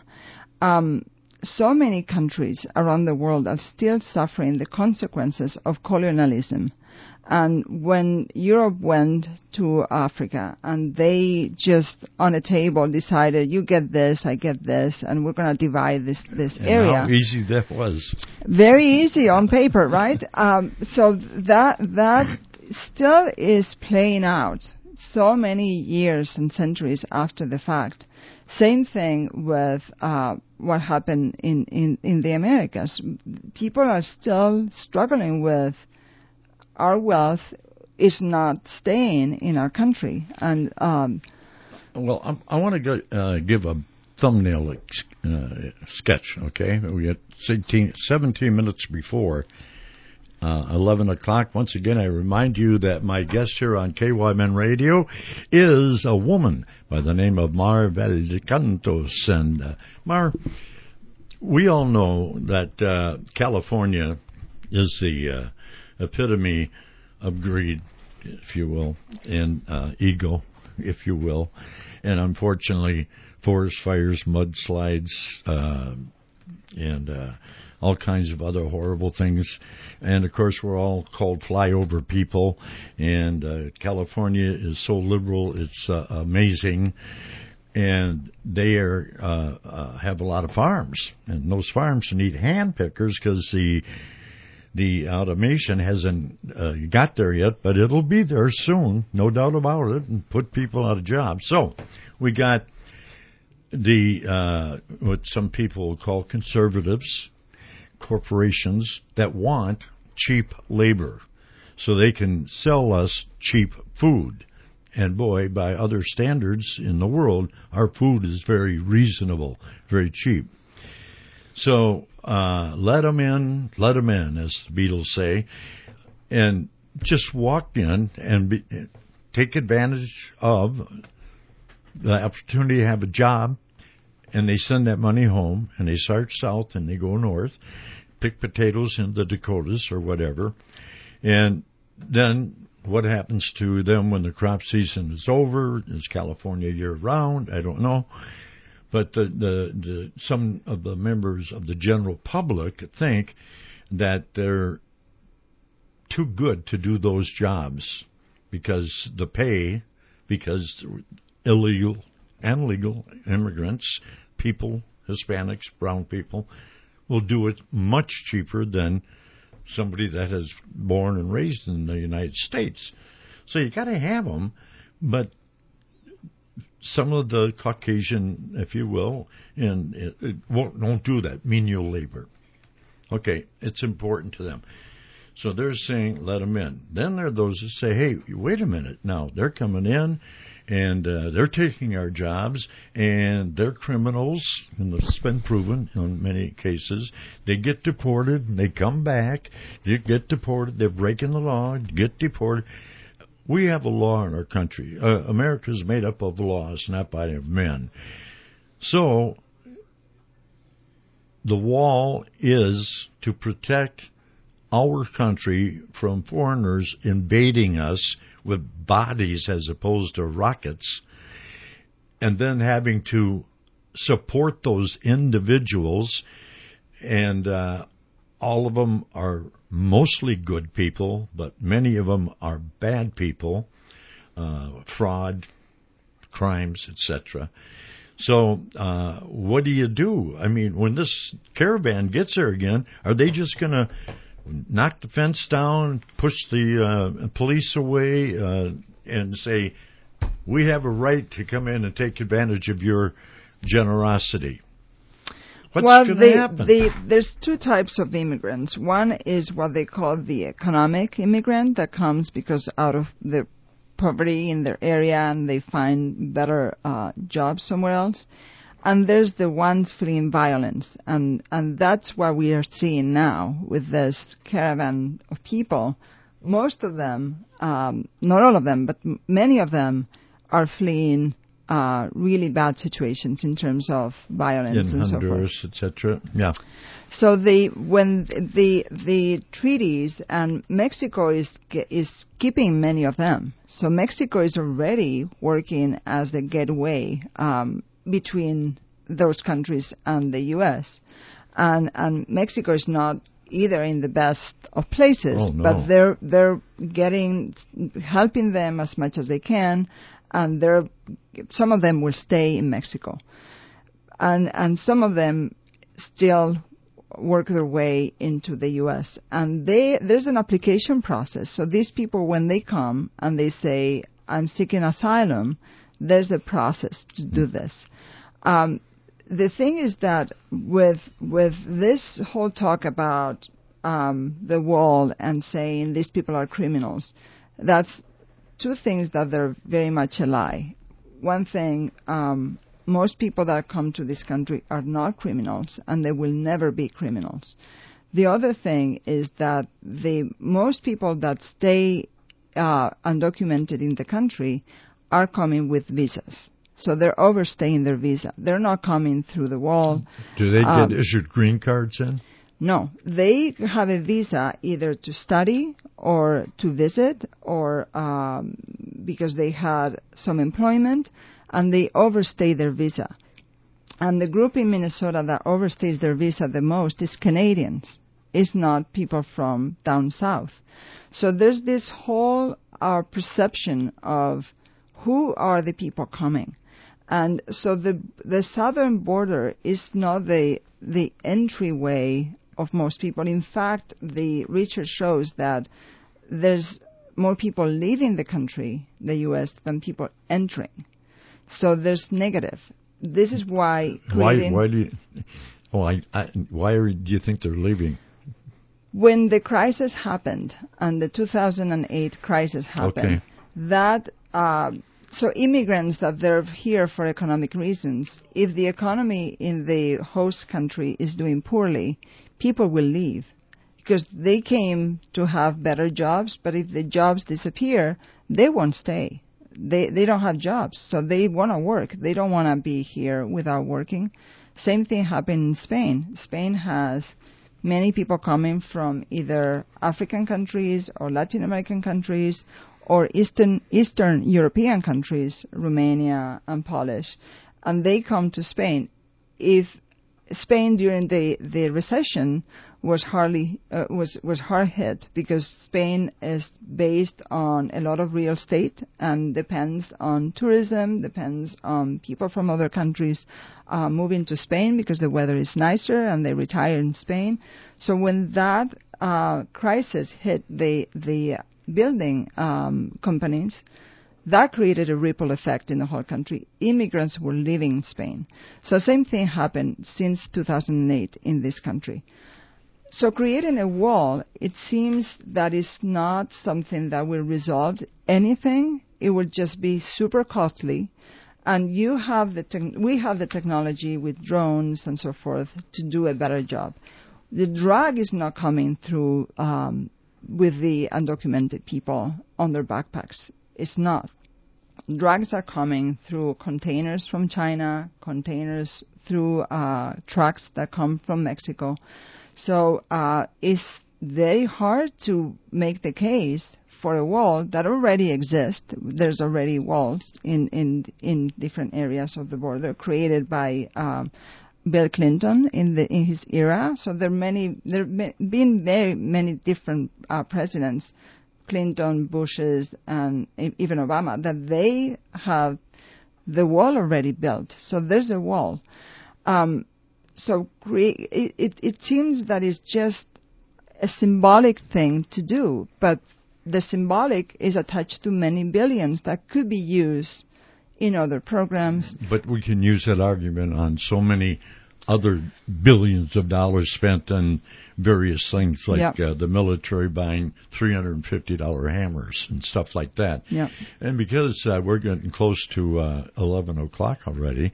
[SPEAKER 2] So many countries around the world are still suffering the consequences of colonialism. And when Europe went to Africa, and they just on a table decided, you get this, I get this, and we're going to divide this area.
[SPEAKER 1] How easy that was.
[SPEAKER 2] Very easy on paper, right? So that still is playing out so many years and centuries after the fact. Same thing with what happened in the Americas. People are still struggling with our wealth is not staying in our country. And
[SPEAKER 1] well, I want to give a thumbnail sketch, okay? We had 17 minutes before 11 o'clock. Once again, I remind you that my guest here on KYMN Radio is a woman by the name of Mar Valdecantos. And Mar, we all know that California is the epitome of greed, if you will, and ego, if you will. And unfortunately, forest fires, mudslides, and all kinds of other horrible things. And, of course, we're all called flyover people. And California is so liberal, it's amazing. And they have a lot of farms. And those farms need hand pickers because The automation hasn't got there yet, but it'll be there soon, no doubt about it, and put people out of jobs. So we got the what some people call conservatives, corporations that want cheap labor so they can sell us cheap food. And boy, by other standards in the world, our food is very reasonable, very cheap. So let them in, as the Beatles say, and just walk in and take advantage of the opportunity to have a job, and they send that money home, and they start south and they go north, pick potatoes in the Dakotas or whatever, and then what happens to them when the crop season is over? Is California year-round? I don't know. But some of the members of the general public think that they're too good to do those jobs because the pay, because illegal and legal immigrants, people, Hispanics, brown people, will do it much cheaper than somebody that has born and raised in the United States. So you got to have them, but some of the Caucasian, if you will, and it won't do that, menial labor. Okay, it's important to them. So they're saying, let them in. Then there are those that say, hey, wait a minute. Now, they're coming in, and they're taking our jobs, and they're criminals, and it's been proven in many cases. They get deported, and they come back. They get deported. They're breaking the law, get deported. We have a law in our country. America is made up of laws, not by men. So the wall is to protect our country from foreigners invading us with bodies as opposed to rockets, and then having to support those individuals, and all of them are mostly good people, but many of them are bad people, fraud, crimes, etc. So what do you do? I mean, when this caravan gets there again, are they just going to knock the fence down, push the police away, and say, we have a right to come in and take advantage of your generosity? What's going to happen?
[SPEAKER 2] There's two types of immigrants. One is what they call the economic immigrant that comes because out of the poverty in their area and they find better jobs somewhere else. And there's the ones fleeing violence. And that's what we are seeing now with this caravan of people. Most of them, not all of them, but many of them are fleeing really bad situations in terms of violence
[SPEAKER 1] in
[SPEAKER 2] and
[SPEAKER 1] Honduras,
[SPEAKER 2] so forth,
[SPEAKER 1] etc. Yeah.
[SPEAKER 2] So when the treaties, and Mexico is keeping many of them. So Mexico is already working as a gateway between those countries and the U.S. And Mexico is not either in the best of places, but they're helping them as much as they can. And some of them will stay in Mexico, and some of them still work their way into the U.S. And there's an application process. So these people, when they come and they say, "I'm seeking asylum," there's a process to do this. The thing is that with this whole talk about the wall and saying these people are criminals, that's two things that are very much a lie. One thing, most people that come to this country are not criminals, and they will never be criminals. The other thing is that most people that stay undocumented in the country are coming with visas. So they're overstaying their visa. They're not coming through the wall.
[SPEAKER 1] Do they get issued green cards then?
[SPEAKER 2] No, they have a visa either to study or to visit, or because they had some employment, and they overstay their visa. And the group in Minnesota that overstays their visa the most is Canadians. It's not people from down south. So there's this whole perception of who are the people coming. And so the southern border is not the entryway of most people. In fact, the research shows that there's more people leaving the country, the U.S., than people entering. So there's negative. This is why creating...
[SPEAKER 1] Why do you think they're leaving?
[SPEAKER 2] When the crisis happened, and the 2008 crisis happened, so immigrants that they're here for economic reasons, if the economy in the host country is doing poorly, people will leave because they came to have better jobs, but if the jobs disappear, they won't stay. They don't have jobs, so they want to work. They don't want to be here without working. Same thing happened in Spain. Spain has many people coming from either African countries or Latin American countries or Eastern European countries, Romania and Polish, and they come to Spain. If Spain during the recession was hard hit because Spain is based on a lot of real estate and depends on tourism, depends on people from other countries moving to Spain because the weather is nicer and they retire in Spain. So when that crisis hit the building companies, that created a ripple effect in the whole country. Immigrants were leaving Spain. So same thing happened since 2008 in this country. So creating a wall, it seems that is not something that will resolve anything. It will just be super costly. And we have the technology with drones and so forth to do a better job. The drug is not coming through with the undocumented people on their backpacks. It's not. Drugs are coming through containers from China, containers through trucks that come from Mexico. So it's very hard to make the case for a wall that already exists. There's already walls in different areas of the border created by Bill Clinton in his era. So there have been very many different presidents, Clinton, Bush's, and even Obama, that they have the wall already built. So there's a wall. So it seems that it's just a symbolic thing to do, but the symbolic is attached to many billions that could be used in other programs.
[SPEAKER 1] But we can use that argument on so many other billions of dollars spent on various things like the military buying $350 hammers and stuff like that.
[SPEAKER 2] Yep.
[SPEAKER 1] And because we're getting close to 11 o'clock already,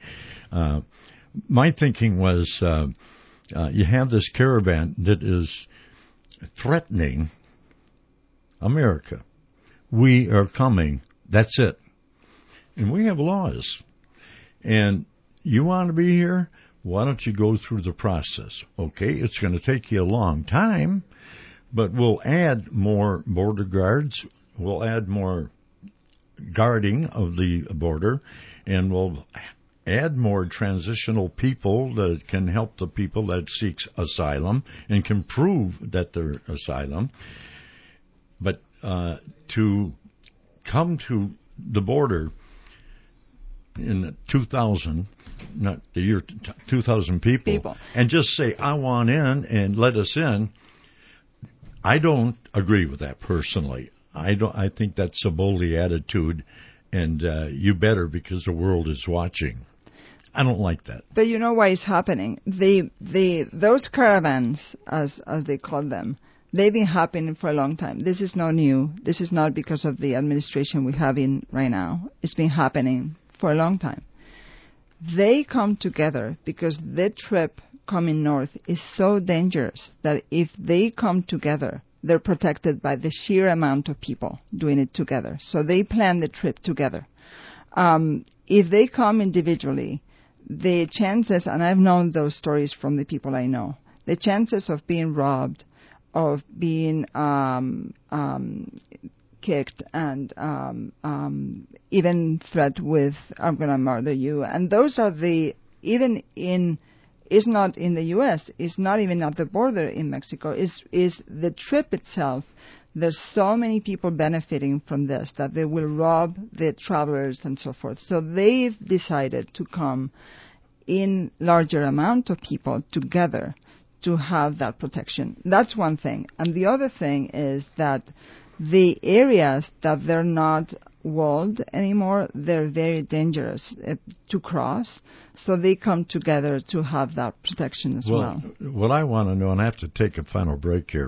[SPEAKER 1] my thinking was you have this caravan that is threatening America. We are coming. That's it. And we have laws. And you want to be here? Why don't you go through the process? Okay, it's going to take you a long time, but we'll add more border guards. We'll add more guarding of the border, and we'll add more transitional people that can help the people that seek asylum and can prove that they're asylum. But to come to the border in 2000, not the year 2,000 people, and just say, I want in and let us in, I don't agree with that personally. I think that's a bully attitude, and you better, because the world is watching. I don't like that.
[SPEAKER 2] But you know why it's happening? Those caravans, as they call them, they've been happening for a long time. This is not new. This is not because of the administration we have in right now. It's been happening for a long time. They come together because the trip coming north is so dangerous that if they come together, they're protected by the sheer amount of people doing it together. So they plan the trip together. If they come individually, the chances, and I've known those stories from the people I know, the chances of being robbed, of being kicked, and even threat with, I'm going to murder you. And those are it's not in the U.S., it's not even at the border in Mexico, is the trip itself. There's so many people benefiting from this that they will rob the travelers and so forth. So they've decided to come in larger amount of people together to have that protection. That's one thing. And the other thing is that the areas that they're not walled anymore, they're very dangerous to cross. So they come together to have that protection as well.
[SPEAKER 1] What I want to know, and I have to take a final break here,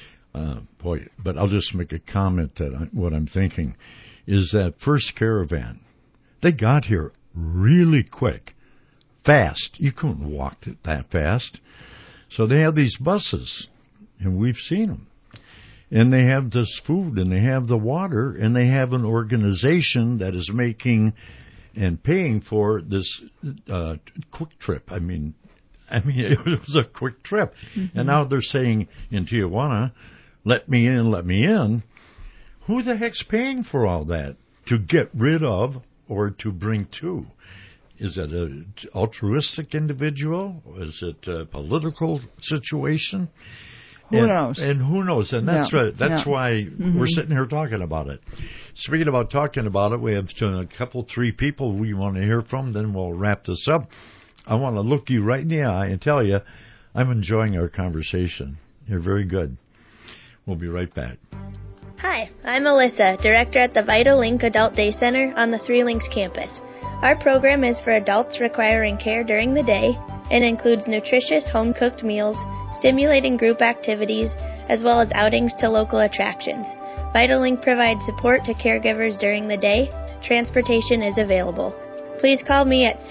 [SPEAKER 1] but I'll just make a comment that what I'm thinking is that first caravan, they got here really quick, fast. You couldn't walk it that fast. So they have these buses, and we've seen them. And they have this food, and they have the water, and they have an organization that is making and paying for this quick trip. I mean, it was a quick trip. Mm-hmm. And now they're saying in Tijuana, let me in, let me in. Who the heck's paying for all that to get rid of or to bring to? Is it an altruistic individual? Is it a political situation?
[SPEAKER 2] Who knows?
[SPEAKER 1] And who knows? And that's right. That's why we're sitting here talking about it. Speaking about talking about it, we have three people we want to hear from. Then we'll wrap this up. I want to look you right in the eye and tell you I'm enjoying our conversation. You're very good. We'll be right back.
[SPEAKER 13] Hi, I'm Alyssa, director at the Vital Link Adult Day Center on the Three Links campus. Our program is for adults requiring care during the day and includes nutritious home-cooked meals, stimulating group activities, as well as outings to local attractions. VitalLink provides support to caregivers during the day. Transportation is available. Please call me at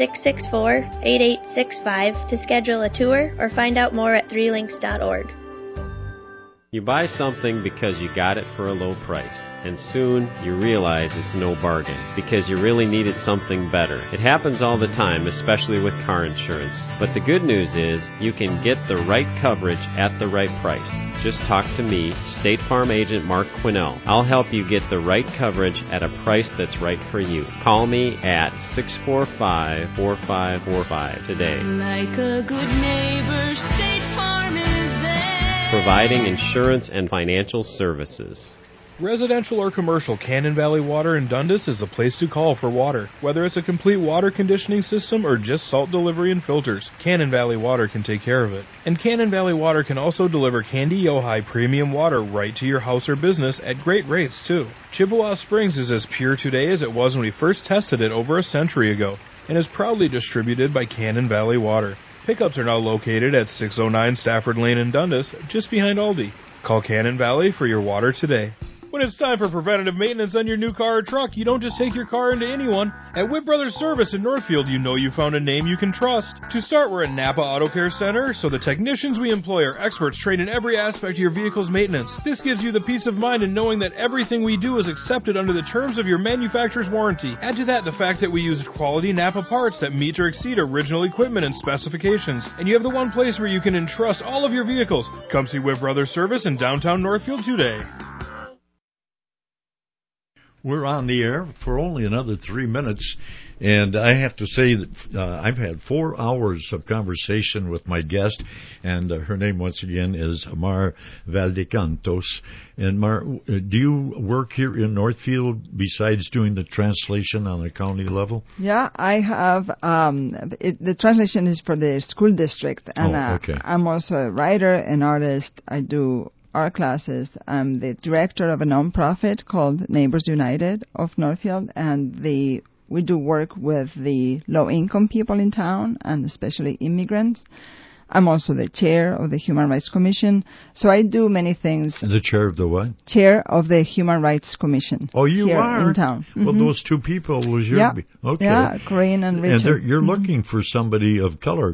[SPEAKER 13] 664-8865 to schedule a tour or find out more at 3links.org.
[SPEAKER 14] You buy something because you got it for a low price, and soon you realize it's no bargain because you really needed something better. It happens all the time, especially with car insurance. But the good news is you can get the right coverage at the right price. Just talk to me, State Farm Agent Mark Quinnell. I'll help you get the right coverage at a price that's right for you. Call me at 645-4545 today.
[SPEAKER 15] Like a good neighbor, State Farm is
[SPEAKER 14] providing insurance and financial services.
[SPEAKER 16] Residential or commercial, Cannon Valley Water in Dundas is the place to call for water. Whether it's a complete water conditioning system or just salt delivery and filters, Cannon Valley Water can take care of it. And Cannon Valley Water can also deliver Candy Ojai premium water right to your house or business at great rates, too. Chippewa Springs is as pure today as it was when we first tested it over a century ago, and is proudly distributed by Cannon Valley Water. Pickups are now located at 609 Stafford Lane in Dundas, just behind Aldi. Call Cannon Valley for your water today. When it's time for preventative maintenance on your new car or truck, you don't just take your car into anyone. At Whip Brothers Service in Northfield, you know you found a name you can trust. To start, we're a Napa Auto Care Center, so the technicians we employ are experts trained in every aspect of your vehicle's maintenance. This gives you the peace of mind in knowing that everything we do is accepted under the terms of your manufacturer's warranty. Add to that the fact that we use quality Napa parts that meet or exceed original equipment and specifications. And you have the one place where you can entrust all of your vehicles. Come see Whip Brothers Service in downtown Northfield today.
[SPEAKER 1] We're on the air for only another 3 minutes, and I have to say that I've had 4 hours of conversation with my guest, and her name once again is Mar Valdecantos. And Mar, do you work here in Northfield besides doing the translation on the county level?
[SPEAKER 2] Yeah, I have. The translation is for the school district, and
[SPEAKER 1] okay.
[SPEAKER 2] I'm also a writer, an artist. I do art classes. I'm the director of a nonprofit called Neighbors United of Northfield, and we do work with the low-income people in town, and especially immigrants. I'm also the chair of the Human Rights Commission, so I do many things.
[SPEAKER 1] The chair of the what?
[SPEAKER 2] Chair of the Human Rights Commission.
[SPEAKER 1] Oh, you
[SPEAKER 2] here
[SPEAKER 1] are?
[SPEAKER 2] In town. Mm-hmm.
[SPEAKER 1] Well, those two people was your...
[SPEAKER 2] Yeah,
[SPEAKER 1] okay.
[SPEAKER 2] Yeah, Corinne and Richard.
[SPEAKER 1] And you're looking for somebody of color,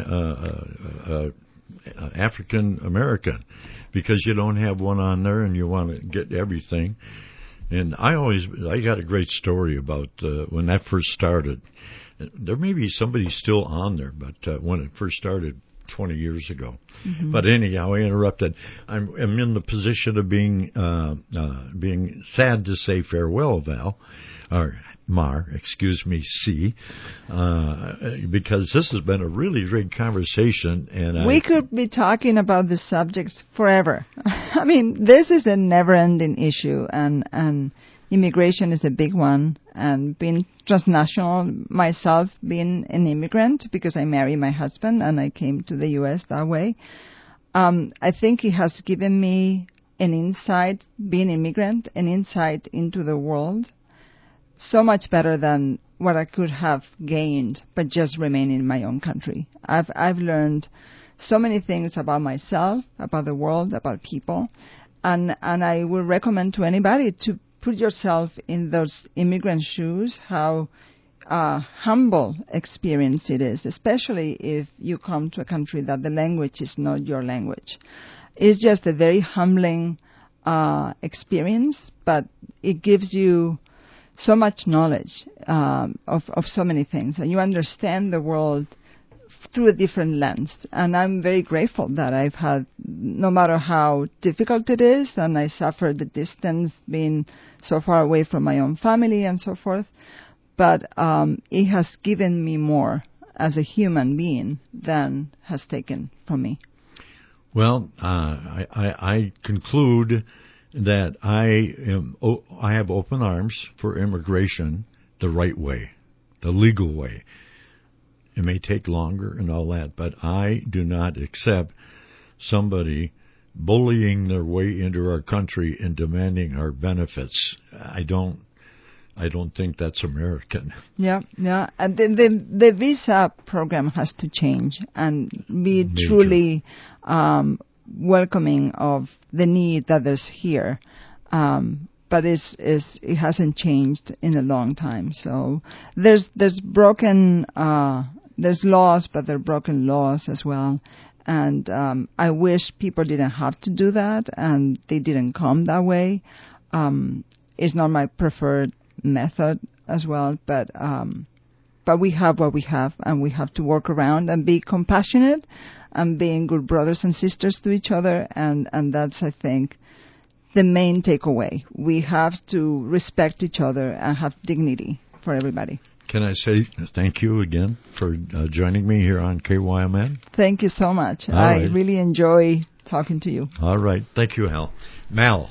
[SPEAKER 1] African American, because you don't have one on there and you want to get everything. And I got a great story about when that first started. There may be somebody still on there, but when it first started 20 years ago. Mm-hmm. But anyhow, I interrupted. I'm in the position of being sad to say farewell, Val, or Mar, excuse me, C, because this has been a really great conversation. And
[SPEAKER 2] we could be talking about this subject forever. I mean, this is a never-ending issue, and immigration is a big one, and being transnational myself, being an immigrant, because I married my husband and I came to the U.S. that way. I think it has given me an insight, being immigrant, an insight into the world, so much better than what I could have gained by just remaining in my own country. I've learned so many things about myself, about the world, about people, and I would recommend to anybody to put yourself in those immigrant shoes, how humble experience it is, especially if you come to a country that the language is not your language. It's just a very humbling experience, but it gives you so much knowledge of so many things, and you understand the world through a different lens. And I'm very grateful that I've had, no matter how difficult it is, and I suffered the distance being so far away from my own family and so forth, but it has given me more as a human being than has taken from me.
[SPEAKER 1] Well, I conclude that I have open arms for immigration the right way, the legal way. It may take longer and all that, but I do not accept somebody bullying their way into our country and demanding our benefits. I don't think that's American.
[SPEAKER 2] Yeah. And the visa program has to change and be truly welcoming of the need that is here. But it hasn't changed in a long time. So there's broken there's laws, but there are broken laws as well. And I wish people didn't have to do that, and they didn't come that way. It's not my preferred method as well, but we have what we have, and we have to work around and be compassionate and being good brothers and sisters to each other, and that's, I think, the main takeaway. We have to respect each other and have dignity for everybody.
[SPEAKER 1] Can I say thank you again for joining me here on KYMN?
[SPEAKER 2] Thank you so much.
[SPEAKER 1] All
[SPEAKER 2] I
[SPEAKER 1] right.
[SPEAKER 2] really enjoy talking to you.
[SPEAKER 1] All right. Thank you, Hal. Mar.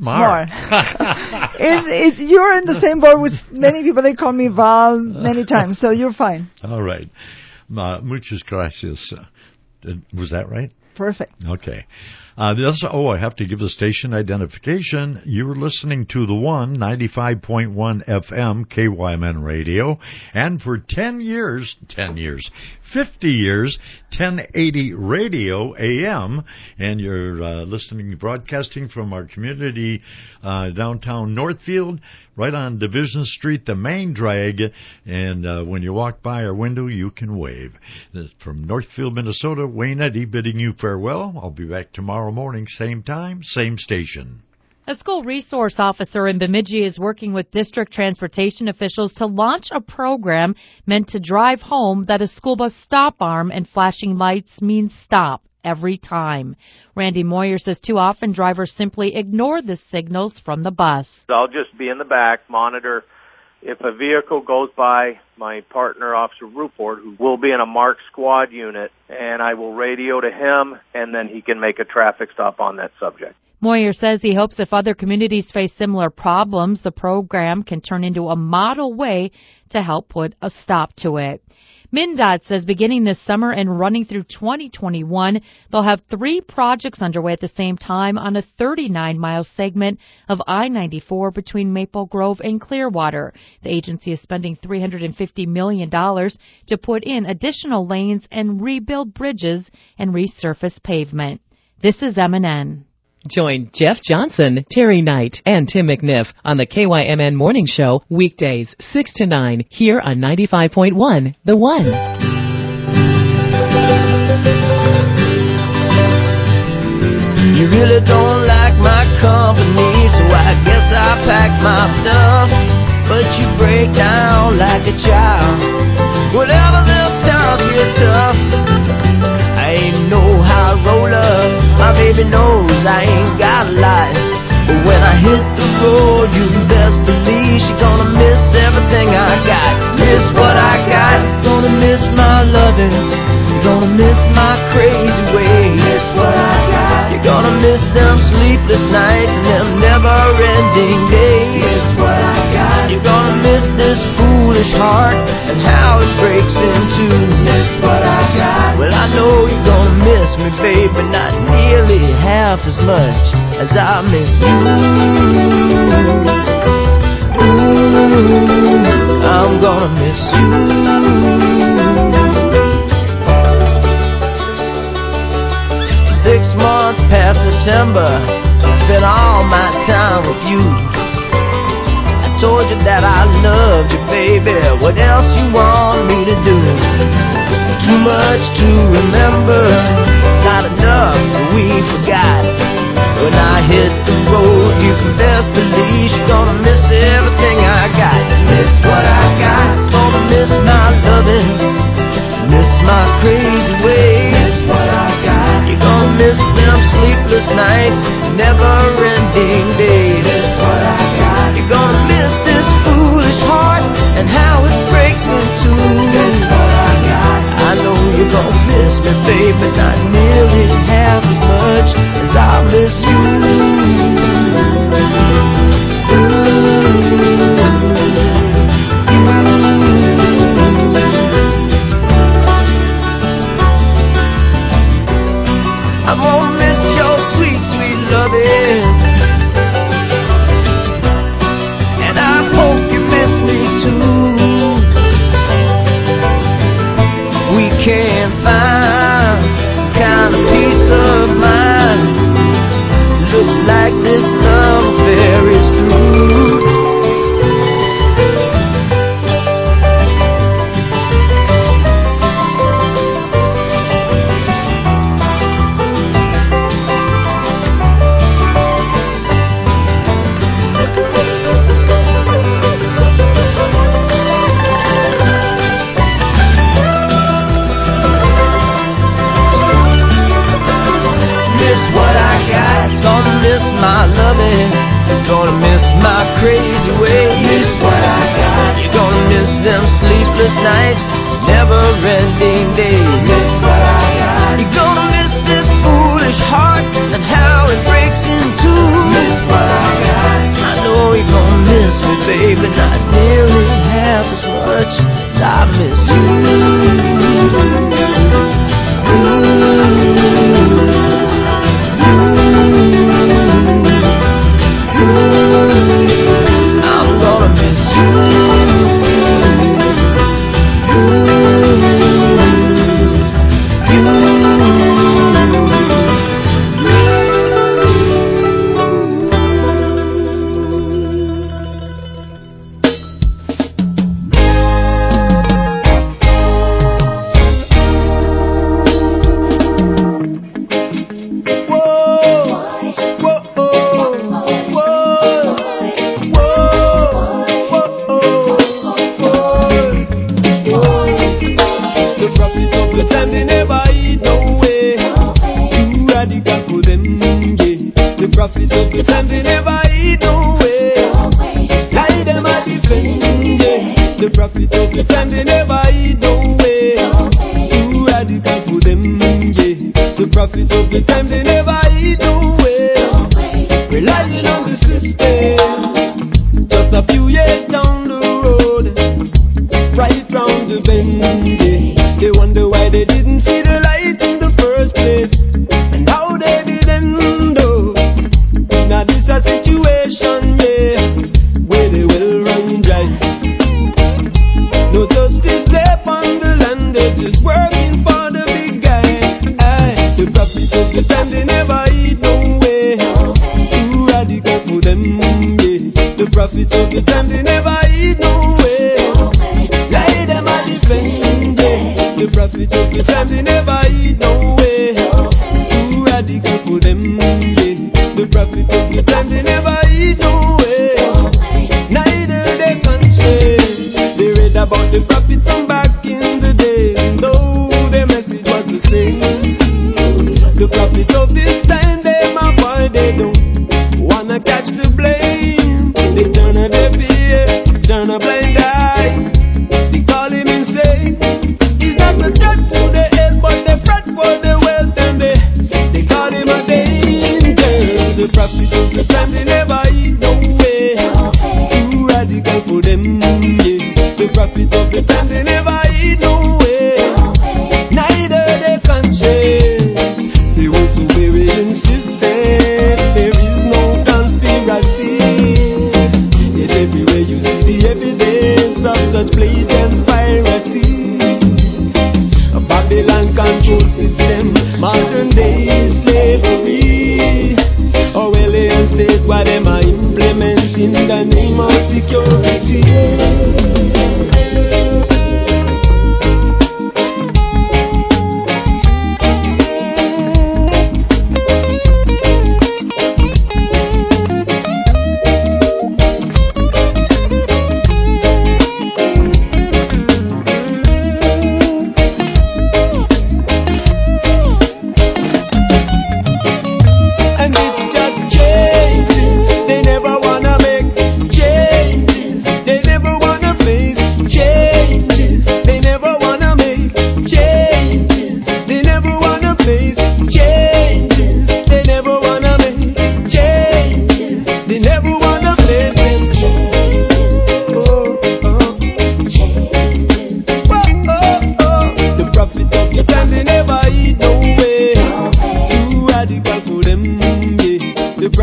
[SPEAKER 2] You're in the same boat with many people. They call me Val many times, so you're fine.
[SPEAKER 1] All right. Muchas gracias. Was that right?
[SPEAKER 2] Perfect.
[SPEAKER 1] Okay. I have to give the station identification. You were listening to the 95.1 FM KYMN radio, and for 50 years, 1080 radio AM, and you're broadcasting from our community downtown Northfield, right on Division Street, the main drag, and when you walk by our window, you can wave. From Northfield, Minnesota, Wayne Eddy bidding you farewell. I'll be back tomorrow morning, same time, same station.
[SPEAKER 10] A school resource officer in Bemidji is working with district transportation officials to launch a program meant to drive home that a school bus stop arm and flashing lights means stop every time. Randy Moyer says too often drivers simply ignore the signals from the bus.
[SPEAKER 11] I'll just be in the back, monitor. If a vehicle goes by, my partner, Officer Ruport, who will be in a marked squad unit, and I will radio to him, and then he can make a traffic stop on that subject.
[SPEAKER 10] Moyer says he hopes if other communities face similar problems, the program can turn into a model way to help put a stop to it. MnDOT says beginning this summer and running through 2021, they'll have 3 projects underway at the same time on a 39-mile segment of I-94 between Maple Grove and Clearwater. The agency is spending $350 million to put in additional lanes and rebuild bridges and resurface pavement. This is MNN.
[SPEAKER 17] Join Jeff Johnson, Terry Knight, and Tim McNiff on the KYMN Morning Show weekdays 6 to 9 here on 95.1 The One.
[SPEAKER 18] You really don't like my company, so I guess I pack my stuff. But you break down like a child whenever them times get tough. I ain't no high roller, my baby knows I ain't got a life. But when I hit the road, you best believe she's gonna miss everything I got. Miss what I got, gonna miss my loving. You're gonna miss my crazy ways. Miss what I got. You're gonna miss them sleepless nights and them never-ending days. Miss what this foolish heart and how it breaks in two. Miss what I got. Well, I know you're gonna miss me, baby, not nearly half as much as I miss you. Ooh, I'm gonna miss you. 6 months past September, spent all my time with you. I told you that I loved you, baby. What else you want me to do? Too much to remember, not enough we forgot. When I hit the road, you can best believe you're gonna miss everything I got. Miss what I got, gonna miss my loving, miss my crazy ways. Miss what I got, you're gonna miss them sleepless nights, never-ending days. Miss what I got, you're gonna miss this foolish heart and how it breaks in two. Miss what I got, I know you're gonna miss me, baby, not nearly half as much as I miss you. I'm gonna miss your sweet, sweet loving, and I hope you miss me too. We can't find the kind of peace of mind. Looks like this love affair is through. My loving, gonna miss my crazy ways. Miss what I got. You're gonna miss them sleepless nights, never-ending days. Miss what I got. You're gonna miss this foolish heart and how it breaks in two. Miss what I got. I know you're gonna miss me, baby, not nearly half as much as I miss you. I'm gonna miss Standing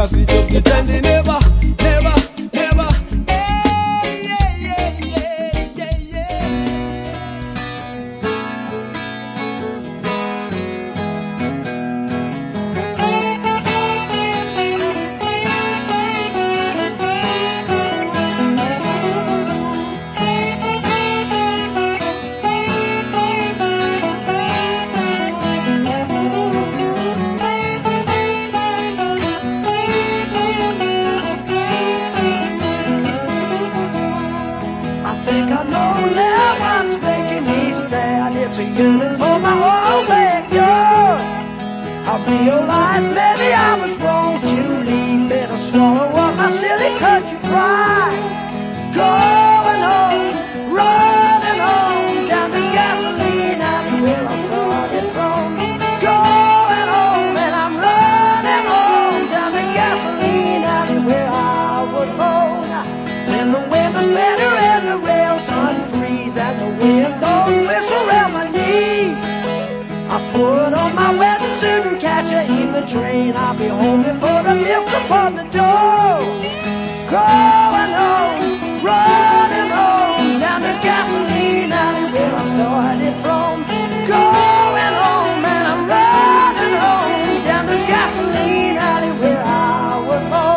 [SPEAKER 5] got to pretend they never, never, never. Hey, yeah, yeah, yeah, yeah, it's a yearning for my old backyard. I realized maybe I was wrong to leave me to swallow up my silly country pride. Going home, running home, down to gasoline alley where I started from. Going home and I'm running home, down to gasoline alley where I was born. When the weather's better and the rails unfreeze and the wind don't whistle around my knees, I put on my wedding suit and catch a evening train. I'll be home before the milk's upon the door. Going home, running home, down to gasoline alley where I started from. Going home and I'm running home, down to gasoline alley where I was born.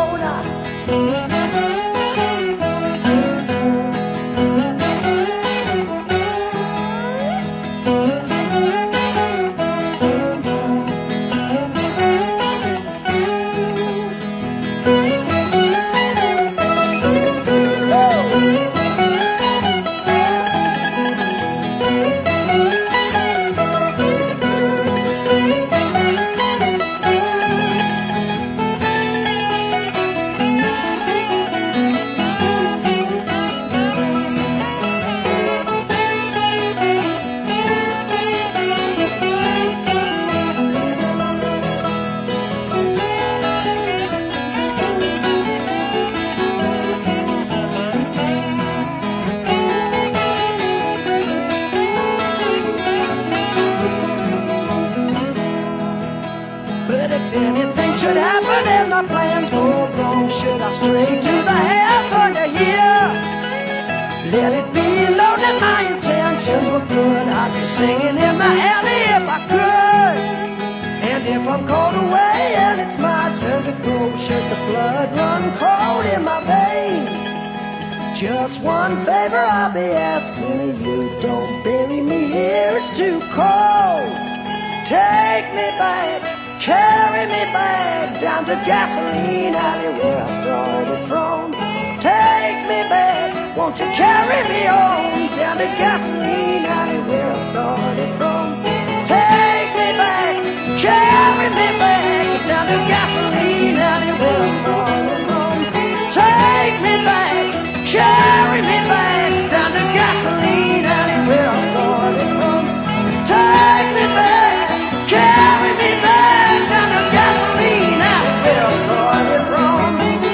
[SPEAKER 5] But if anything should happen and my plans go wrong, should I stray to the house under here? Let it be known that my intentions were good. I'd be singing in the alley if I could. And if I'm called away and it's my turn to go, should the blood run cold in my veins? Just one favor I'll be asking of you, don't bury me here, it's too cold. Take me back, carry me back, down to gasoline alley where I started from. Take me back, won't you carry me home, down to gasoline alley where I started from. Take me back, carry me back, down to gasoline alley where I started from. Take me back, carry me back, down to gasoline alley where I started from. Take me back, carry me back, down to gasoline alley where I started from.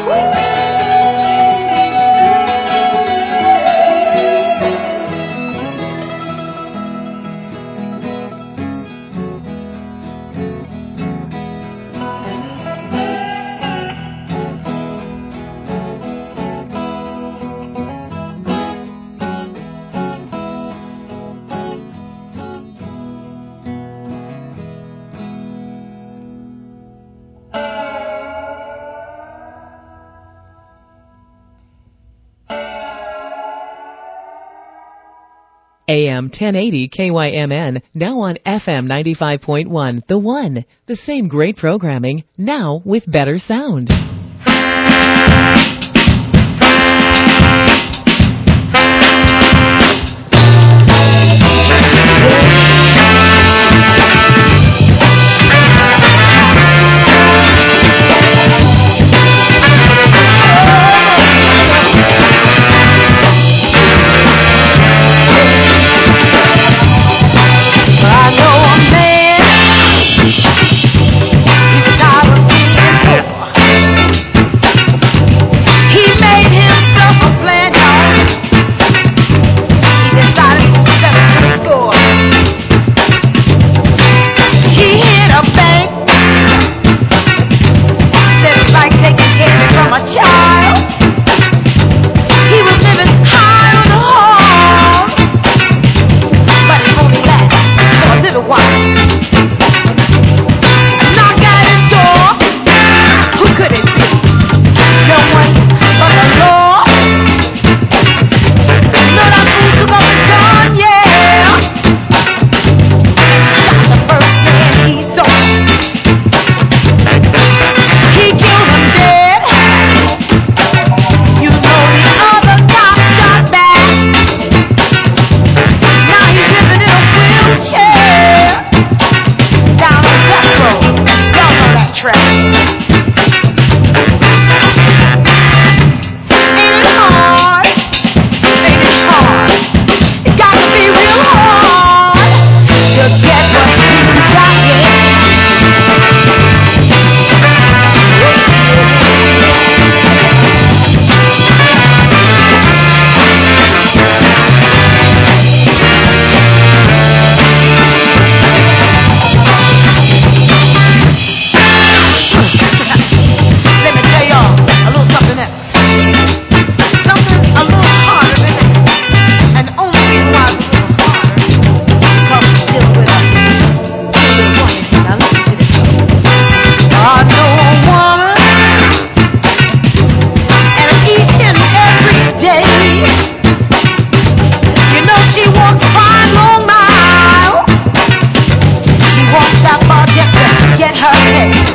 [SPEAKER 17] AM 1080 KYMN, now on FM 95.1, The One. The same great programming, now with better sound.
[SPEAKER 5] I know a man, he was not a
[SPEAKER 19] that bar just to get her pay.